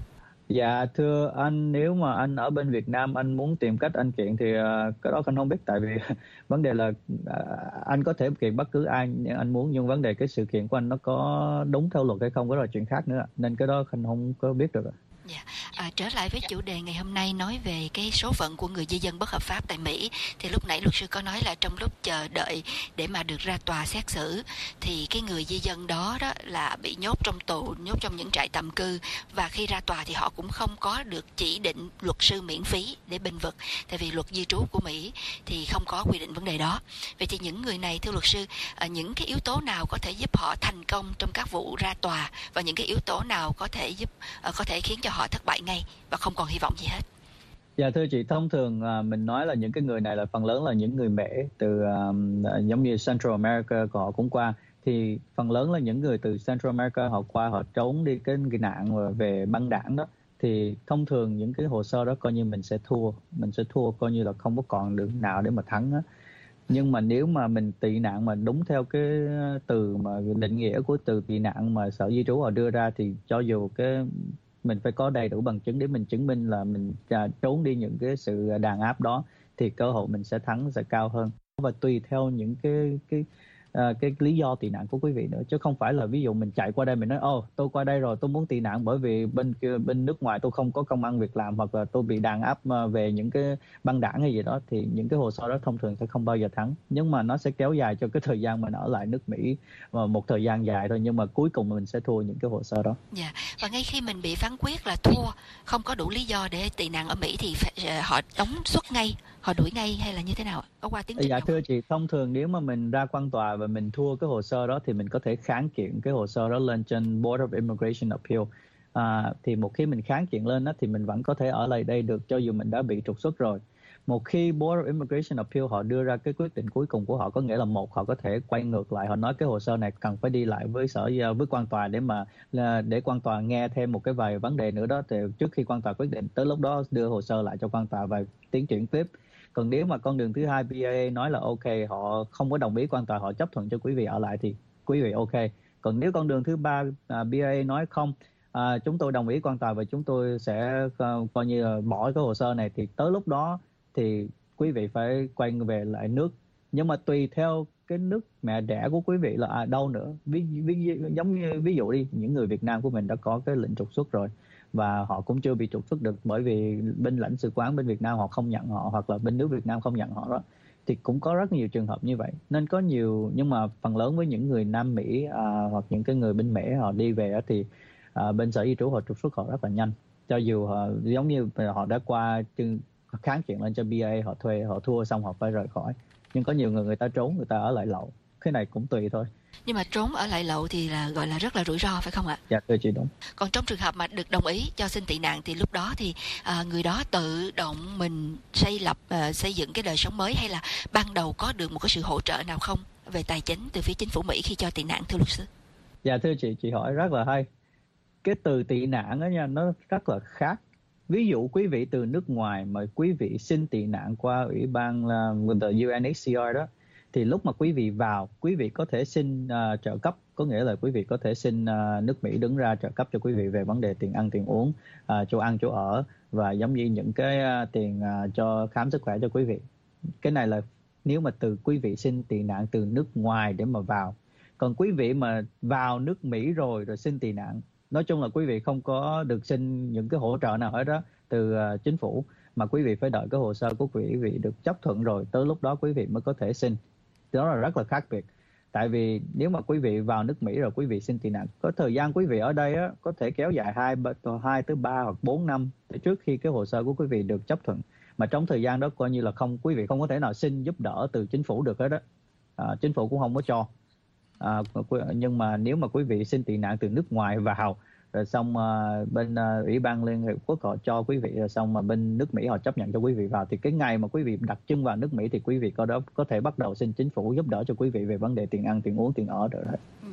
Dạ thưa anh, nếu mà anh ở bên Việt Nam anh muốn tìm cách anh kiện thì uh, cái đó anh không biết, tại vì vấn đề là uh, anh có thể kiện bất cứ ai anh muốn, nhưng vấn đề cái sự kiện của anh nó có đúng theo luật hay không, đó là chuyện khác nữa, nên cái đó anh không có biết được. Dạ. À, trở lại với chủ đề ngày hôm nay, nói về cái số phận của người di dân bất hợp pháp tại Mỹ, thì lúc nãy luật sư có nói là trong lúc chờ đợi để mà được ra tòa xét xử thì cái người di dân đó đó là bị nhốt trong tù, nhốt trong những trại tạm cư, và khi ra tòa thì họ cũng không có được chỉ định luật sư miễn phí để bênh vực, tại vì luật di trú của Mỹ thì không có quy định vấn đề đó. Vậy thì những người này, thưa luật sư, những cái yếu tố nào có thể giúp họ thành công trong các vụ ra tòa, và những cái yếu tố nào có thể giúp có thể khiến cho họ thất bại ngay và không còn hy vọng gì hết? Dạ thưa chị, thông thường à, mình nói là những cái người này là phần lớn là những người Mễ từ um, giống như Central America họ cũng qua, thì phần lớn là những người từ Central America họ qua, họ trốn đi cái, cái nạn về băng đảng đó, thì thông thường những cái hồ sơ đó coi như mình sẽ thua, mình sẽ thua coi như là không có còn đường nào để mà thắng đó. Nhưng mà nếu mà mình tị nạn mà đúng theo cái từ mà định nghĩa của từ tị nạn mà Sở Di trú họ đưa ra, thì cho dù cái mình phải có đầy đủ bằng chứng để mình chứng minh là mình trốn đi những cái sự đàn áp đó, thì cơ hội mình sẽ thắng sẽ cao hơn. Và tùy theo những cái cái uh, cái lý do tị nạn của quý vị nữa, chứ không phải là ví dụ mình chạy qua đây mình nói ô tôi qua đây rồi tôi muốn tị nạn bởi vì bên bên nước ngoài tôi không có công ăn việc làm, hoặc là tôi bị đàn áp về những cái băng đảng hay gì đó, thì những cái hồ sơ đó thông thường sẽ không bao giờ thắng. Nhưng mà nó sẽ kéo dài cho cái thời gian mình ở lại nước Mỹ một thời gian dài thôi, nhưng mà cuối cùng mình sẽ thua những cái hồ sơ đó. Dạ. Và ngay khi mình bị phán quyết là thua, không có đủ lý do để tị nạn ở Mỹ thì phải, họ đóng xuất ngay, họ đuổi ngay hay là như thế nào? Có qua tiến trình Dạ không? thưa chị, thông thường nếu mà mình ra quan tòa và mình thua cái hồ sơ đó thì mình có thể kháng kiện cái hồ sơ đó lên trên Board of Immigration Appeal. À, thì một khi mình kháng kiện lên đó thì mình vẫn có thể ở lại đây được cho dù mình đã bị trục xuất rồi. Một khi Board of Immigration Appeal họ đưa ra cái quyết định cuối cùng của họ, có nghĩa là một, họ có thể quay ngược lại, họ nói cái hồ sơ này cần phải đi lại với sở với quan tòa để mà để quan tòa nghe thêm một cái vài vấn đề nữa đó, thì trước khi quan tòa quyết định, tới lúc đó đưa hồ sơ lại cho quan tòa và tiến triển tiếp. Còn nếu mà con đường thứ hai, B I A nói là ok, họ không có đồng ý quan tòa, họ chấp thuận cho quý vị ở lại thì quý vị ok. Còn nếu con đường thứ ba, uh, B I A nói không, uh, chúng tôi đồng ý quan tòa và chúng tôi sẽ uh, coi như là bỏ cái hồ sơ này, thì tới lúc đó thì quý vị phải quay về lại nước. Nhưng mà tùy theo cái nước mẹ đẻ của quý vị là à, đâu nữa. Ví, ví, giống như ví dụ đi, những người Việt Nam của mình đã có cái lệnh trục xuất rồi và họ cũng chưa bị trục xuất được bởi vì bên lãnh sự quán bên Việt Nam họ không nhận họ, hoặc là bên nước Việt Nam không nhận họ đó, thì cũng có rất nhiều trường hợp như vậy. Nên có nhiều, nhưng mà phần lớn với những người Nam Mỹ à, hoặc những cái người bên Mễ họ đi về đó, thì à, bên sở di trú họ trục xuất họ rất là nhanh, cho dù họ, giống như họ đã qua kháng kiện lên cho B I A, họ thuê họ thua xong họ phải rời khỏi. Nhưng có nhiều người người ta trốn, người ta ở lại lậu, cái này cũng tùy thôi. Nhưng mà trốn ở lại lậu thì là gọi là rất là rủi ro phải không ạ? Dạ thưa chị, đúng. Còn trong trường hợp mà được đồng ý cho xin tị nạn thì lúc đó thì à, người đó tự động mình xây lập à, xây dựng cái đời sống mới, hay là ban đầu có được một cái sự hỗ trợ nào không về tài chính từ phía chính phủ Mỹ khi cho tị nạn, thưa luật sư? Dạ thưa chị, chị hỏi rất là hay. Cái từ tị nạn đó nha, nó rất là khác. Ví dụ quý vị từ nước ngoài mà quý vị xin tị nạn qua ủy ban uh, U N H C R đó, thì lúc mà quý vị vào, quý vị có thể xin uh, trợ cấp, có nghĩa là quý vị có thể xin uh, nước Mỹ đứng ra trợ cấp cho quý vị về vấn đề tiền ăn, tiền uống, uh, chỗ ăn, chỗ ở, và giống như những cái uh, tiền uh, cho khám sức khỏe cho quý vị. Cái này là nếu mà từ quý vị xin tị nạn từ nước ngoài để mà vào. Còn quý vị mà vào nước Mỹ rồi rồi xin tị nạn, nói chung là quý vị không có được xin những cái hỗ trợ nào hết đó từ uh, chính phủ, mà quý vị phải đợi cái hồ sơ của quý vị được chấp thuận rồi, tới lúc đó quý vị mới có thể xin. Đó là rất là khác biệt. Tại vì nếu mà quý vị vào nước Mỹ rồi quý vị xin tị nạn, có thời gian quý vị ở đây á, có thể kéo dài hai, hai tới ba hoặc bốn năm trước khi cái hồ sơ của quý vị được chấp thuận. Mà trong thời gian đó coi như là không, quý vị không có thể nào xin giúp đỡ từ chính phủ được hết đó. À, chính phủ cũng không có cho. À, nhưng mà nếu mà quý vị xin tị nạn từ nước ngoài vào, rồi xong uh, bên uh, Ủy ban Liên Hiệp Quốc họ cho quý vị, rồi xong mà bên nước Mỹ họ chấp nhận cho quý vị vào, thì cái ngày mà quý vị đặt chân vào nước Mỹ thì quý vị có đó có thể bắt đầu xin chính phủ giúp đỡ cho quý vị về vấn đề tiền ăn, tiền uống, tiền ở rồi đó. Dạ.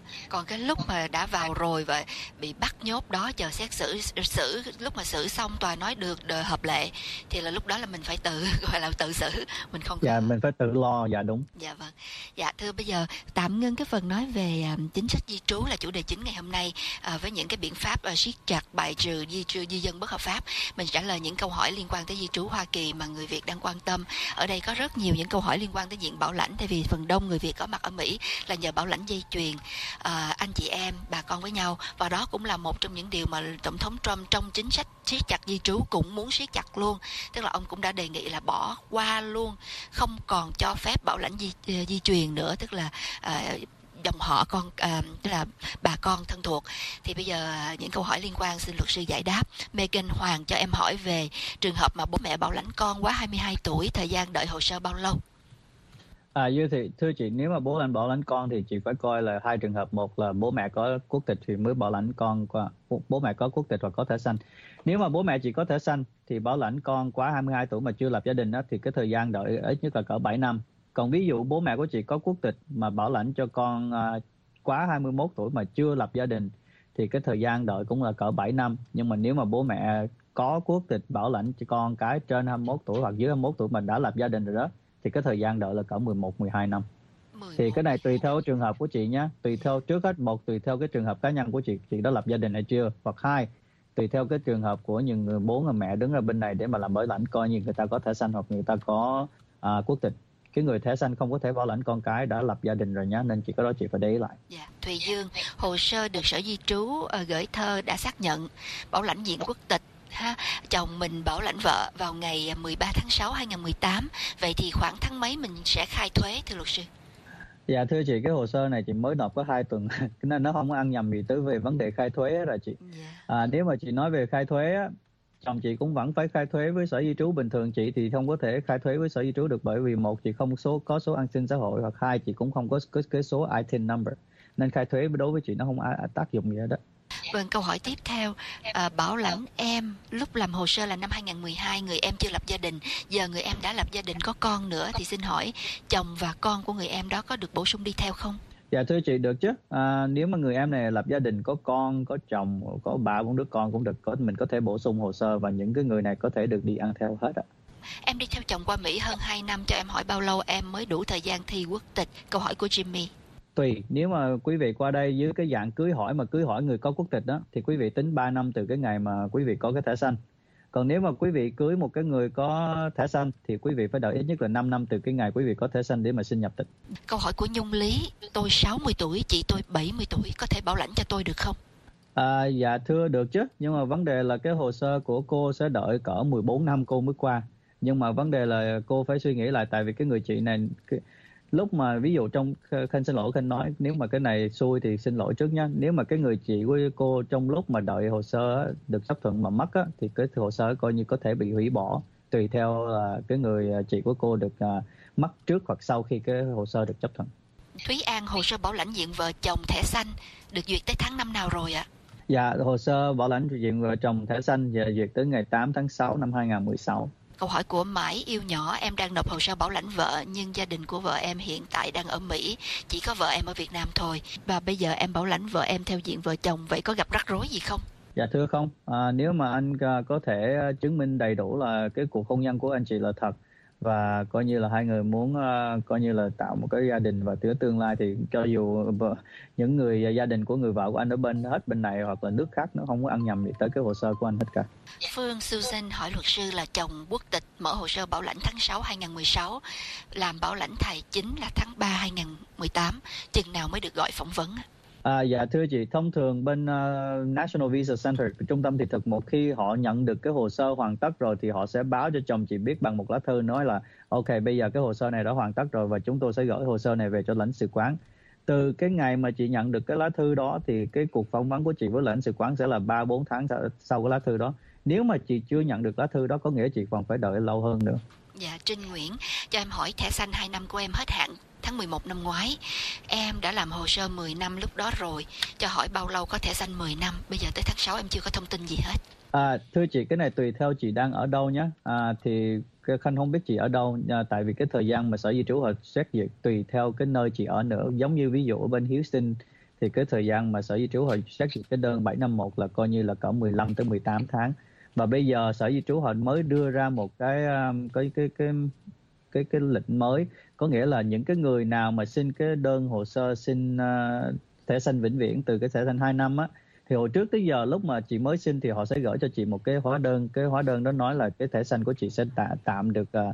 Còn cái lúc mà đã vào rồi và bị bắt nhốt đó chờ xét xử, xử lúc mà xử xong tòa nói được đời hợp lệ thì là lúc đó là mình phải tự gọi là tự xử, mình không Dạ có... mình phải tự lo, dạ đúng. Dạ vâng. Dạ thưa, bây giờ tạm ngưng cái phần nói về um, chính sách di trú là chủ đề chính ngày hôm nay, uh, với những cái biện pháp uh, siết chặt bài trừ di trú di dân bất hợp pháp. Mình trả lời những câu hỏi liên quan tới di trú Hoa Kỳ mà người Việt đang quan tâm. Ở đây có rất nhiều những câu hỏi liên quan tới diện bảo lãnh, tại vì phần đông người Việt có mặt ở Mỹ là nhờ bảo lãnh dây chuyền, uh, anh chị em bà con với nhau, và đó cũng là một trong những điều mà tổng thống Trump trong chính sách siết chặt di trú cũng muốn siết chặt luôn. Tức là ông cũng đã đề nghị là bỏ qua luôn, không còn cho phép bảo lãnh di, di truyền nữa, tức là uh, dòng họ con, uh, tức là bà con thân thuộc. Thì bây giờ uh, những câu hỏi liên quan xin luật sư giải đáp. Megan Hoàng cho em hỏi về trường hợp mà bố mẹ bảo lãnh con quá hai mươi hai tuổi, thời gian đợi hồ sơ bao lâu? À, như thì thưa chị, nếu mà bố anh bảo lãnh con thì chị phải coi là hai trường hợp. Một là bố mẹ có quốc tịch thì mới bảo lãnh con qua, bố mẹ có quốc tịch hoặc có thẻ xanh. Nếu mà bố mẹ chỉ có thẻ xanh thì bảo lãnh con quá hai mươi hai tuổi mà chưa lập gia đình đó, thì cái thời gian đợi ít nhất là cỡ bảy năm. Còn ví dụ bố mẹ của chị có quốc tịch mà bảo lãnh cho con uh, quá hai mươi mốt tuổi mà chưa lập gia đình thì cái thời gian đợi cũng là cỡ bảy năm. Nhưng mà nếu mà bố mẹ có quốc tịch bảo lãnh cho con cái trên hai mươi mốt tuổi hoặc dưới hai mươi mốt tuổi mà đã lập gia đình rồi đó thì cái thời gian đợi là cỡ mười một mười hai năm. Thì cái này tùy theo trường hợp của chị nhé. Tùy theo, trước hết một, tùy theo cái trường hợp cá nhân của chị, chị đã lập gia đình hay chưa. Hoặc hai, tùy theo cái trường hợp của những người bố người mẹ đứng ở bên này để mà làm bảo lãnh, coi như người ta có thẻ xanh hoặc người ta có à, quốc tịch. Cái người thẻ xanh không có thể bảo lãnh con cái đã lập gia đình rồi nhé, nên chị có đó chị phải để ý lại. Dạ. Thùy Dương, hồ sơ được Sở Di trú uh, gửi thơ đã xác nhận bảo lãnh diện quốc tịch. Ha, chồng mình bảo lãnh vợ vào ngày mười ba tháng sáu hai nghìn không trăm mười tám. Vậy thì khoảng tháng mấy mình sẽ khai thuế thưa luật sư? Dạ thưa chị, cái hồ sơ này chị mới nộp có hai tuần nên nó không có ăn nhầm gì tới về vấn đề khai thuế rồi chị. À, nếu mà chị nói về khai thuế á, chồng chị cũng vẫn phải khai thuế với Sở Di trú bình thường. Chị thì không có thể khai thuế với Sở Di trú được, bởi vì một, chị không số có số an sinh xã hội, hoặc hai, chị cũng không có cái, cái số i tin number, nên khai thuế đối với chị nó không tác dụng gì hết đó. Vâng, câu hỏi tiếp theo, à, bảo lãnh em lúc làm hồ sơ là năm hai nghìn không trăm mười hai, người em chưa lập gia đình, giờ người em đã lập gia đình có con nữa, thì xin hỏi chồng và con của người em đó có được bổ sung đi theo không? Dạ thưa chị, được chứ. À, nếu mà người em này lập gia đình, có con, có chồng, có ba bốn đứa con cũng được, có mình có thể bổ sung hồ sơ và những cái người này có thể được đi ăn theo hết ạ. Em đi theo chồng qua Mỹ hơn hai năm, cho em hỏi bao lâu em mới đủ thời gian thi quốc tịch? Câu hỏi của Jimmy. Tùy, nếu mà quý vị qua đây dưới cái dạng cưới hỏi mà cưới hỏi người có quốc tịch đó thì quý vị tính ba năm từ cái ngày mà quý vị có cái thẻ xanh. Còn nếu mà quý vị cưới một cái người có thẻ xanh thì quý vị phải đợi ít nhất là năm năm từ cái ngày quý vị có thẻ xanh để mà xin nhập tịch. Câu hỏi của Nhung Lý, tôi sáu mươi tuổi, chị tôi bảy mươi tuổi, có thể bảo lãnh cho tôi được không? À, dạ thưa được chứ, nhưng mà vấn đề là cái hồ sơ của cô sẽ đợi cỡ mười bốn năm cô mới qua. Nhưng mà vấn đề là cô phải suy nghĩ lại, tại vì cái người chị này cái, lúc mà ví dụ trong Khanh xin lỗi Khanh nói, nếu mà cái này xui thì xin lỗi trước nhé. Nếu mà cái người chị của cô trong lúc mà đợi hồ sơ được chấp thuận mà mất á, thì cái hồ sơ coi như có thể bị hủy bỏ, tùy theo là cái người chị của cô được uh, mất trước hoặc sau khi cái hồ sơ được chấp thuận. Thúy An, hồ sơ bảo lãnh diện vợ chồng thẻ xanh được duyệt tới tháng năm nào rồi ạ? Dạ, hồ sơ bảo lãnh diện vợ chồng thẻ xanh và duyệt tới ngày tám tháng sáu năm hai nghìn không trăm mười sáu. Câu hỏi của Mãi Yêu Nhỏ, em đang nộp hồ sơ bảo lãnh vợ nhưng gia đình của vợ em hiện tại đang ở Mỹ, chỉ có vợ em ở Việt Nam thôi. Và bây giờ em bảo lãnh vợ em theo diện vợ chồng, vậy có gặp rắc rối gì không? Dạ thưa không, à, nếu mà anh có thể chứng minh đầy đủ là cái cuộc hôn nhân của anh chị là thật và coi như là hai người muốn uh, coi như là tạo một cái gia đình và tới tương lai, thì cho dù những người gia đình của người vợ của anh ở bên hết bên này hoặc là nước khác nó không có ăn nhầm gì tới cái hồ sơ của anh hết cả. Phương Susan hỏi luật sư là chồng quốc tịch mở hồ sơ bảo lãnh tháng sáu hai nghìn không trăm mười sáu, làm bảo lãnh tài chính là tháng ba hai nghìn không trăm mười tám, chừng nào mới được gọi phỏng vấn? À, dạ thưa chị, thông thường bên uh, National Visa Center, trung tâm thị thực, một khi họ nhận được cái hồ sơ hoàn tất rồi thì họ sẽ báo cho chồng chị biết bằng một lá thư nói là ok, bây giờ cái hồ sơ này đã hoàn tất rồi và chúng tôi sẽ gửi hồ sơ này về cho lãnh sự quán. Từ cái ngày mà chị nhận được cái lá thư đó thì cái cuộc phỏng vấn của chị với lãnh sự quán sẽ là ba bốn tháng sau, sau cái lá thư đó. Nếu mà chị chưa nhận được lá thư đó có nghĩa chị còn phải đợi lâu hơn nữa. Dạ, Trinh Nguyễn cho em hỏi thẻ xanh hai năm của em hết hạn tháng mười một năm ngoái. Em đã làm hồ sơ mười năm lúc đó rồi. Cho hỏi bao lâu có thẻ xanh mười năm. Bây giờ tới tháng sáu em chưa có thông tin gì hết. À, thưa chị, cái này tùy theo chị đang ở đâu nhé. À, thì Khanh không biết chị ở đâu, à, tại vì cái thời gian mà Sở Di trú họ xét duyệt tùy theo cái nơi chị ở nữa. Giống như ví dụ ở bên Houston thì cái thời gian mà Sở Di trú họ xét duyệt cái đơn bảy năm một là coi như là cỡ mười lăm tới mười tám tháng. Và bây giờ Sở Di trú họ mới đưa ra một cái cái cái cái cái cái lệnh mới, có nghĩa là những cái người nào mà xin cái đơn hồ sơ xin uh, thẻ xanh vĩnh viễn từ cái thẻ xanh hai năm á, thì hồi trước tới giờ lúc mà chị mới xin thì họ sẽ gửi cho chị một cái hóa đơn, cái hóa đơn đó nói là cái thẻ xanh của chị sẽ tạm tạm được uh,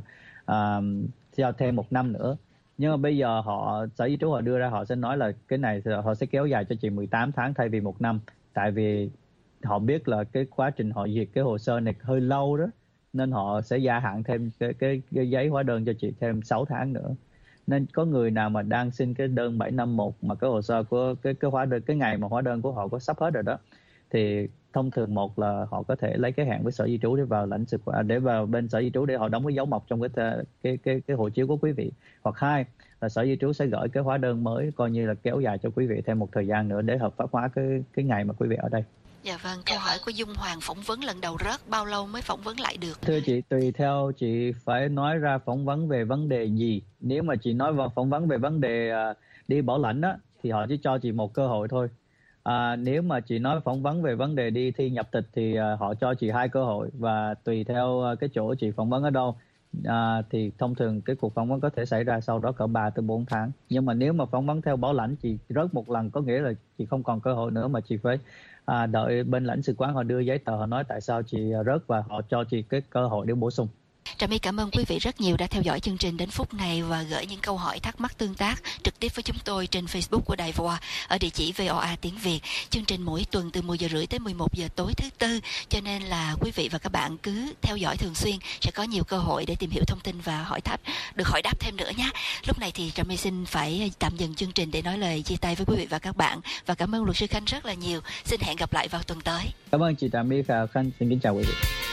uh, theo thêm một năm nữa. Nhưng mà bây giờ họ Sở Di trú họ đưa ra, họ sẽ nói là cái này họ sẽ kéo dài cho chị mười tám tháng thay vì một năm, tại vì họ biết là cái quá trình họ duyệt cái hồ sơ này hơi lâu đó, nên họ sẽ gia hạn thêm cái, cái, cái giấy hóa đơn cho chị thêm sáu tháng nữa. Nên có người nào mà đang xin cái đơn bảy năm một mà cái hồ sơ của cái cái hóa đơn, cái ngày mà hóa đơn của họ có sắp hết rồi đó, thì thông thường một là họ có thể lấy cái hẹn với Sở Di trú để vào lãnh sự quán, để vào bên Sở Di trú để họ đóng cái dấu mộc trong cái cái cái cái hộ chiếu của quý vị, hoặc hai là Sở Di trú sẽ gửi cái hóa đơn mới coi như là kéo dài cho quý vị thêm một thời gian nữa để hợp pháp hóa cái cái ngày mà quý vị ở đây. Dạ vâng, câu hỏi của Dung Hoàng, phỏng vấn lần đầu rớt bao lâu mới phỏng vấn lại được? Thưa chị, tùy theo chị phải nói ra phỏng vấn về vấn đề gì. Nếu mà chị nói vào phỏng vấn về vấn đề uh, đi bảo lãnh á, thì họ chỉ cho chị một cơ hội thôi. À, nếu mà chị nói phỏng vấn về vấn đề đi thi nhập tịch thì uh, họ cho chị hai cơ hội, và tùy theo uh, cái chỗ chị phỏng vấn ở đâu uh, thì thông thường cái cuộc phỏng vấn có thể xảy ra sau đó cỡ ba tới bốn tháng. Nhưng mà nếu mà phỏng vấn theo bảo lãnh, chị rớt một lần có nghĩa là chị không còn cơ hội nữa, mà chị phải À, đợi bên lãnh sự quán họ đưa giấy tờ, họ nói tại sao chị rớt và họ cho chị cái cơ hội để bổ sung. Trà My cảm ơn quý vị rất nhiều đã theo dõi chương trình đến phút này và gửi những câu hỏi thắc mắc tương tác trực tiếp với chúng tôi trên Facebook của Đài vê o a ở địa chỉ vê o a tiếng Việt. Chương trình mỗi tuần từ mười giờ rưỡi tới mười một giờ tối thứ tư, cho nên là quý vị và các bạn cứ theo dõi thường xuyên, sẽ có nhiều cơ hội để tìm hiểu thông tin và hỏi thắc được hỏi đáp thêm nữa nhé. Lúc này thì Trà My xin phải tạm dừng chương trình để nói lời chia tay với quý vị và các bạn, và cảm ơn luật sư Khanh rất là nhiều. Xin hẹn gặp lại vào tuần tới. Cảm ơn chị Trà My và Khanh, xin kính chào quý vị.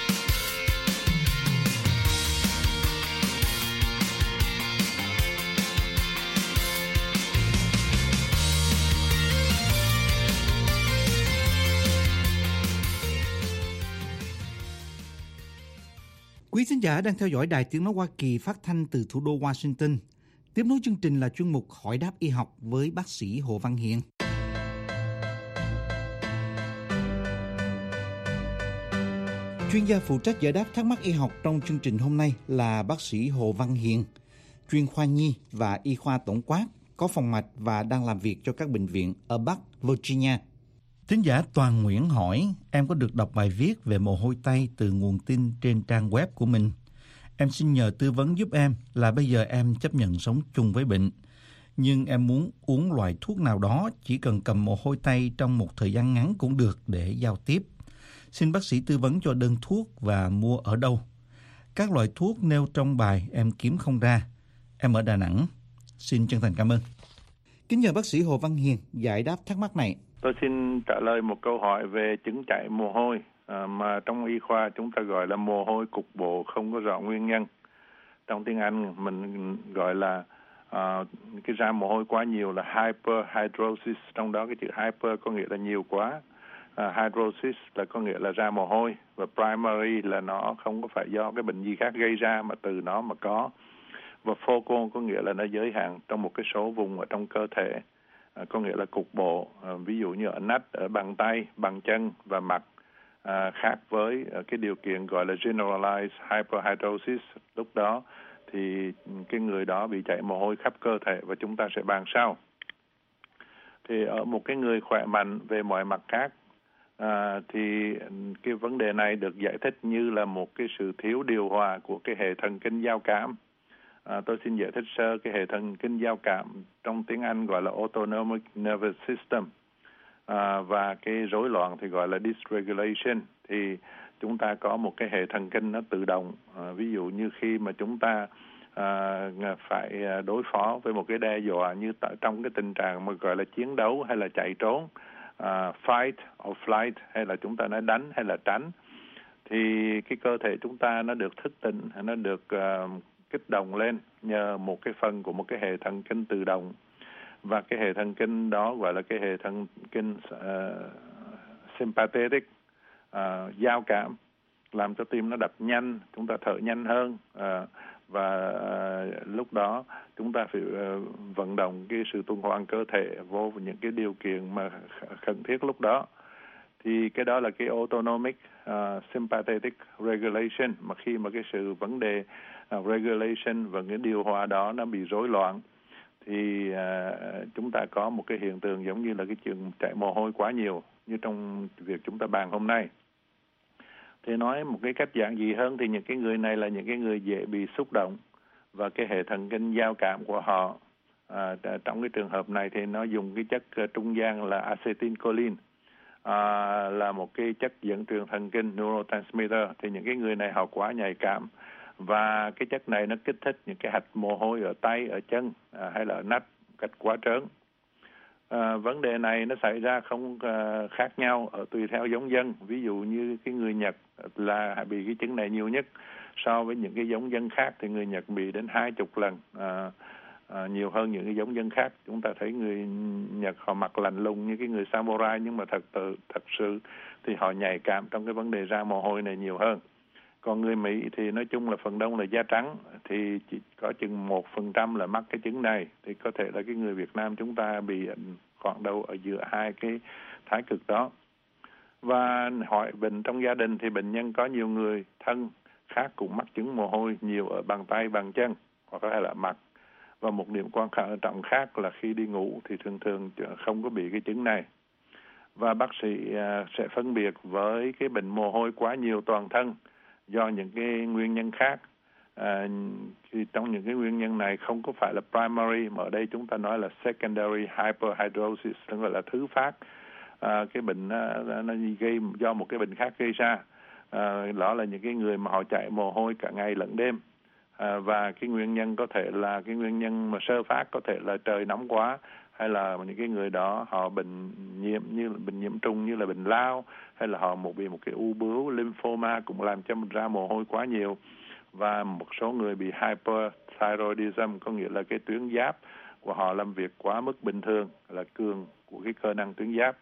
Quý thính giả đang theo dõi Đài Tiếng nói Hoa Kỳ phát thanh từ thủ đô Washington. Tiếp nối chương trình là chuyên mục Hỏi đáp y học với bác sĩ Hồ Văn Hiền. Chuyên gia phụ trách giải đáp thắc mắc y học trong chương trình hôm nay là bác sĩ Hồ Văn Hiền, chuyên khoa nhi và y khoa tổng quát, có phòng mạch và đang làm việc cho các bệnh viện ở Bắc Virginia. Thính giả Toàn Nguyễn hỏi, em có được đọc bài viết về mồ hôi tay từ nguồn tin trên trang web của mình. Em xin nhờ tư vấn giúp em là bây giờ em chấp nhận sống chung với bệnh, nhưng em muốn uống loại thuốc nào đó, chỉ cần cầm mồ hôi tay trong một thời gian ngắn cũng được để giao tiếp. Xin bác sĩ tư vấn cho đơn thuốc và mua ở đâu. Các loại thuốc nêu trong bài em kiếm không ra. Em ở Đà Nẵng. Xin chân thành cảm ơn. Kính nhờ bác sĩ Hồ Văn Hiền giải đáp thắc mắc này. Tôi xin trả lời một câu hỏi về chứng chảy mồ hôi à, mà trong y khoa chúng ta gọi là mồ hôi cục bộ không có rõ nguyên nhân. Trong tiếng Anh mình gọi là à, cái ra mồ hôi quá nhiều là hyperhidrosis, trong đó cái chữ hyper có nghĩa là nhiều quá. Uh, hydrosis là có nghĩa là ra mồ hôi, và primary là nó không có phải do cái bệnh gì khác gây ra mà từ nó mà có, và focal có nghĩa là nó giới hạn trong một cái số vùng ở trong cơ thể, uh, có nghĩa là cục bộ, uh, ví dụ như ở nách, ở bàn tay, bàn chân và mặt, uh, khác với uh, cái điều kiện gọi là generalized hyperhidrosis. Lúc đó thì cái người đó bị chảy mồ hôi khắp cơ thể và chúng ta sẽ bàn sau. Thì ở một cái người khỏe mạnh về mọi mặt khác, À, thì cái vấn đề này được giải thích như là một cái sự thiếu điều hòa của cái hệ thần kinh giao cảm. À, tôi xin giải thích sơ cái hệ thần kinh giao cảm, trong tiếng Anh gọi là autonomic nervous system, à, và cái rối loạn thì gọi là dysregulation. Thì chúng ta có một cái hệ thần kinh nó tự động, à, ví dụ như khi mà chúng ta à, phải đối phó với một cái đe dọa như t- trong cái tình trạng mà gọi là chiến đấu hay là chạy trốn, Uh, fight or flight, hay là chúng ta nói đánh hay là tránh, thì cái cơ thể chúng ta nó được thức tỉnh, nó được uh, kích động lên nhờ một cái phần của một cái hệ thần kinh tự động, và cái hệ thần kinh đó gọi là cái hệ thần kinh uh, sympathetic, uh, giao cảm, làm cho tim nó đập nhanh, chúng ta thở nhanh hơn, uh, và uh, lúc đó chúng ta phải uh, vận động cái sự tuần hoàn cơ thể vô những cái điều kiện mà cần thiết lúc đó. Thì cái đó là cái autonomic uh, sympathetic regulation, mà khi mà cái sự vấn đề uh, regulation và cái điều hòa đó nó bị rối loạn thì uh, chúng ta có một cái hiện tượng giống như là cái chuyện chảy mồ hôi quá nhiều như trong việc chúng ta bàn hôm nay. Thì nói một cái cách giản dị hơn thì những cái người này là những cái người dễ bị xúc động và cái hệ thần kinh giao cảm của họ à, trong cái trường hợp này thì nó dùng cái chất uh, trung gian là acetylcholine, à, là một cái chất dẫn truyền thần kinh neurotransmitter. Thì những cái người này họ quá nhạy cảm và cái chất này nó kích thích những cái hạch mồ hôi ở tay, ở chân à, hay là ở nách cách quá trớn. À, vấn đề này nó xảy ra không uh, khác nhau ở tùy theo giống dân. Ví dụ như cái người Nhật là bị cái chứng này nhiều nhất, so với những cái giống dân khác thì người Nhật bị đến hai chục lần à, à, nhiều hơn những cái giống dân khác. Chúng ta thấy người Nhật họ mặc lạnh lùng như cái người samurai, nhưng mà thật tự, thật sự thì họ nhạy cảm trong cái vấn đề ra mồ hôi này nhiều hơn. Còn người Mỹ thì nói chung là phần đông là da trắng, thì chỉ có chừng một phần trăm là mắc cái chứng này. Thì có thể là cái người Việt Nam chúng ta bị khoảng đâu ở giữa hai cái thái cực đó. Và hỏi bệnh trong gia đình thì bệnh nhân có nhiều người thân khác cũng mắc chứng mồ hôi nhiều ở bàn tay, bàn chân hoặc có thể là mặt. Và một điểm quan trọng khác là khi đi ngủ thì thường thường không có bị cái chứng này. Và bác sĩ sẽ phân biệt với cái bệnh mồ hôi quá nhiều toàn thân do những cái nguyên nhân khác. À, thì trong những cái nguyên nhân này không có phải là primary, mà ở đây chúng ta nói là secondary hyperhidrosis, tức là, là thứ phát. À, cái bệnh nó, nó gây do một cái bệnh khác gây ra. À, đó là những cái người mà họ chảy mồ hôi cả ngày lẫn đêm. À, và cái nguyên nhân có thể là cái nguyên nhân mà sơ phát, có thể là trời nóng quá, hay là những cái người đó họ bệnh nhiễm như là bệnh nhiễm trùng như là bệnh lao, hay là họ một bị một cái u bướu lymphoma cũng làm cho mình ra mồ hôi quá nhiều. Và một số người bị hyperthyroidism, có nghĩa là cái tuyến giáp của họ làm việc quá mức bình thường, là cường của cái cơ năng tuyến giáp.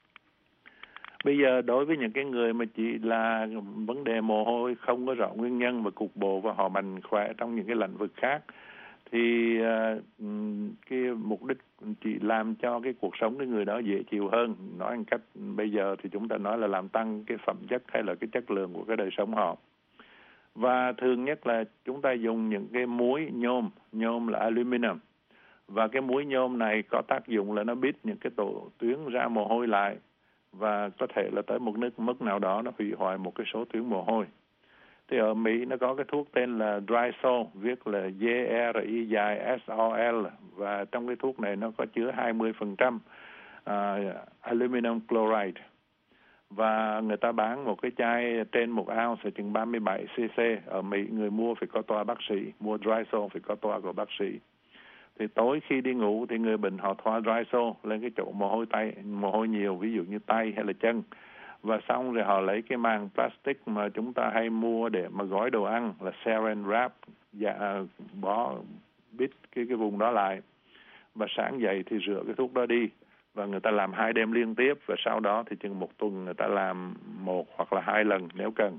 Bây giờ đối với những cái người mà chỉ là vấn đề mồ hôi không có rõ nguyên nhân và cục bộ và họ mạnh khỏe trong những cái lĩnh vực khác, thì uh, cái mục đích chỉ làm cho cái cuộc sống cái người đó dễ chịu hơn. Nói một cách bây giờ thì chúng ta nói là làm tăng cái phẩm chất hay là cái chất lượng của cái đời sống họ. Và thường nhất là chúng ta dùng những cái muối nhôm, nhôm là aluminum. Và cái muối nhôm này có tác dụng là nó bít những cái tổ tuyến ra mồ hôi lại, và có thể là tới một nước mức nào đó nó hủy hoại một cái số tuyến mồ hôi. Thì ở Mỹ nó có cái thuốc tên là Drysol, viết là D R I dài S O L, và trong cái thuốc này nó có chứa hai mươi phần trăm uh, aluminum chloride. Và người ta bán một cái chai trên một ounce chừng ba mươi bảy xê-xê. Ở Mỹ người mua phải có toa bác sĩ, mua Drysol phải có toa của bác sĩ. Thì tối khi đi ngủ thì người bệnh họ thoa Drysol lên cái chỗ mồ hôi tay, mồ hôi nhiều, ví dụ như tay hay là chân. Và xong rồi họ lấy cái màng plastic mà chúng ta hay mua để mà gói đồ ăn là saran wrap, dạ, bó bít cái cái vùng đó lại. Và sáng dậy thì rửa cái thuốc đó đi. Và người ta làm hai đêm liên tiếp, và sau đó thì chừng một tuần người ta làm một hoặc là hai lần nếu cần.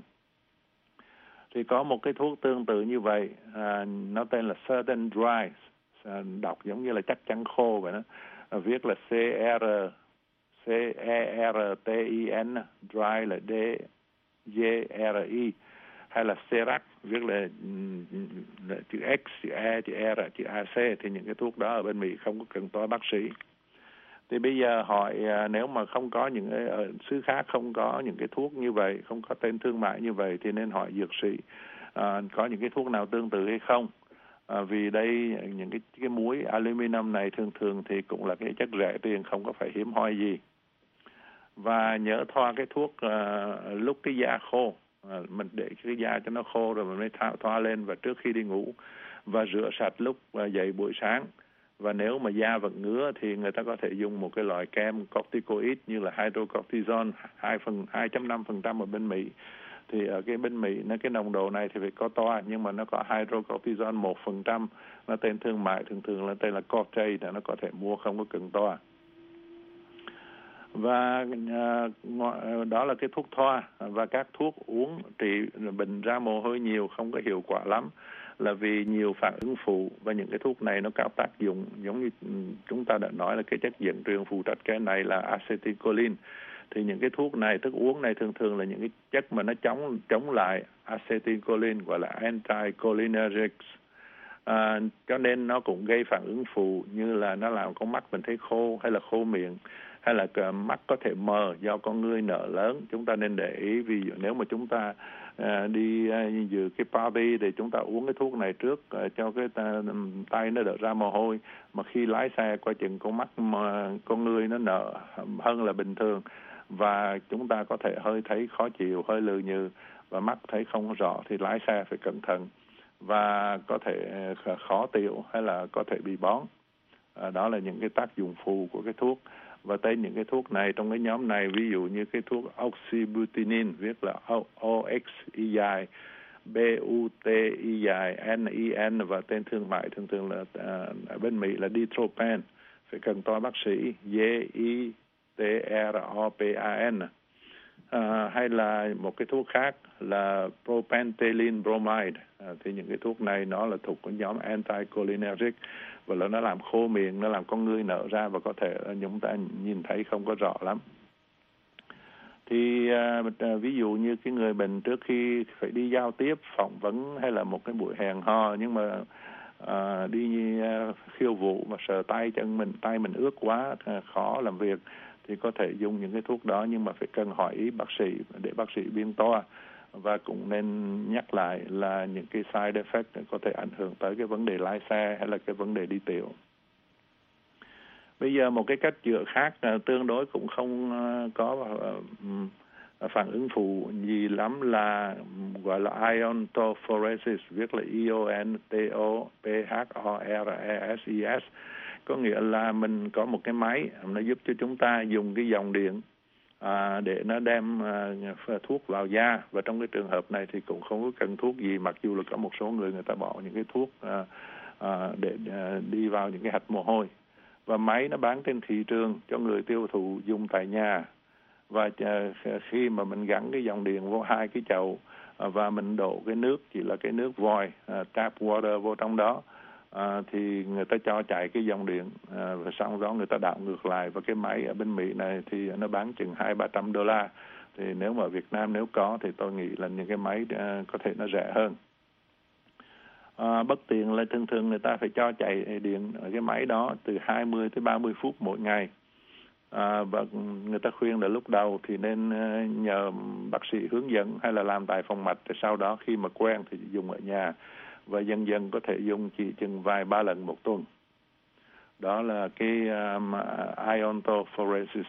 Thì có một cái thuốc tương tự như vậy, à, nó tên là Certain Dry, à, đọc giống như là chắc chắn khô vậy đó, à, viết là C R C E R T I N, Dry là D G R I, hay là Cerac, viết là, là chữ X, chữ E, chữ R, chữ A C. Thì những cái thuốc đó ở bên Mỹ không có cần toa bác sĩ. Thì bây giờ hỏi nếu mà không có những ở xứ khác không có những cái thuốc như vậy, không có tên thương mại như vậy, thì nên hỏi dược sĩ à, có những cái thuốc nào tương tự hay không. À, vì đây những cái cái muối aluminum này thường thường thì cũng là cái chất rẻ tiền, không có phải hiếm hoi gì. Và nhớ thoa cái thuốc à, lúc cái da khô, à, mình để cái da cho nó khô rồi mình mới thoa, thoa lên và trước khi đi ngủ, và rửa sạch lúc à, dậy buổi sáng. Và nếu mà da vẫn ngứa thì người ta có thể dùng một cái loại kem corticoid như là hydrocortisone hai phẩy năm phần trăm ở bên Mỹ. Thì ở cái bên Mỹ nó cái nồng độ này thì phải có toa, nhưng mà nó có hydrocortisone một phần trăm, nó tên thương mại thường thường là tên là Cortay, nó có thể mua không có cần toa. Và uh, đó là cái thuốc thoa. Và các thuốc uống trị bệnh ra mồ hôi nhiều không có hiệu quả lắm. là vì nhiều phản ứng phụ, và những cái thuốc này nó có tác dụng giống như chúng ta đã nói là cái chất dẫn truyền phụ trách cái này là acetylcholine. Thì những cái thuốc này, thức uống này thường thường là những cái chất mà nó chống chống lại acetylcholine, gọi là anticholinergics. À, cho nên nó cũng gây phản ứng phụ như là nó làm con mắt mình thấy khô, hay là khô miệng, hay là mắt có thể mờ do con ngươi nở lớn. Chúng ta nên để ý, ví dụ nếu mà chúng ta à, đi à, dự cái party thì chúng ta uống cái thuốc này trước à, cho cái ta, tay nó đỡ ra mồ hôi, mà khi lái xe qua chừng con mắt mà con ngươi nó nở hơn là bình thường, và chúng ta có thể hơi thấy khó chịu, hơi lừ nhừ và mắt thấy không rõ, thì lái xe phải cẩn thận và có thể khó tiểu hay là có thể bị bón. À, đó là những cái tác dụng phụ của cái thuốc. Và tên những cái thuốc này trong cái nhóm này, ví dụ như cái thuốc oxybutynin, viết là O X y dài, B U T y dài, N I N, và tên thương mại thường thường là à, ở bên Mỹ là Ditropan, phải cần to bác sĩ, D I T R O P A N. À, hay là một cái thuốc khác là propanthelin bromide. À, thì những cái thuốc này nó là thuộc cái nhóm anticholinergic, và là nó làm khô miệng, nó làm con ngươi nở ra và có thể chúng ta nhìn thấy không có rõ lắm. Thì à, ví dụ như cái người bệnh trước khi phải đi giao tiếp, phỏng vấn hay là một cái buổi hẹn hò, nhưng mà à, đi à, khiêu vũ mà sờ tay chân mình, tay mình ướt quá, à, khó làm việc, thì có thể dùng những cái thuốc đó, nhưng mà phải cần hỏi ý bác sĩ để bác sĩ biên toa. Và cũng nên nhắc lại là những cái side effect có thể ảnh hưởng tới cái vấn đề lái xe hay là cái vấn đề đi tiểu. Bây giờ một cái cách chữa khác uh, tương đối cũng không uh, có uh, phản ứng phụ gì lắm là um, gọi là iontophoresis, viết là I O N T O P H O R E S I S. Có nghĩa là mình có một cái máy nó giúp cho chúng ta dùng cái dòng điện à, để nó đem à, thuốc vào da. Và trong cái trường hợp này thì cũng không có cần thuốc gì, mặc dù là có một số người người ta bỏ những cái thuốc à, à, để à, đi vào những cái hạch mồ hôi. Và máy nó bán trên thị trường cho người tiêu thụ dùng tại nhà. Và à, khi mà mình gắn cái dòng điện vô hai cái chậu à, và mình đổ cái nước, chỉ là cái nước vòi, à, tap water vô trong đó, À, thì người ta cho chạy cái dòng điện à, và sau đó người ta đảo ngược lại. Và cái máy ở bên Mỹ này thì nó bán chừng hai ba trăm đô la. Thì nếu mà Việt Nam nếu có thì tôi nghĩ là những cái máy à, có thể nó rẻ hơn. À, bất tiện là thường thường người ta phải cho chạy điện ở cái máy đó từ hai mươi tới ba mươi phút mỗi ngày. À, và người ta khuyên là lúc đầu thì nên nhờ bác sĩ hướng dẫn hay là làm tại phòng mạch, rồi sau đó khi mà quen thì dùng ở nhà. Và dần dần có thể dùng chỉ chừng vài ba lần một tuần. Đó là cái um, iontophoresis.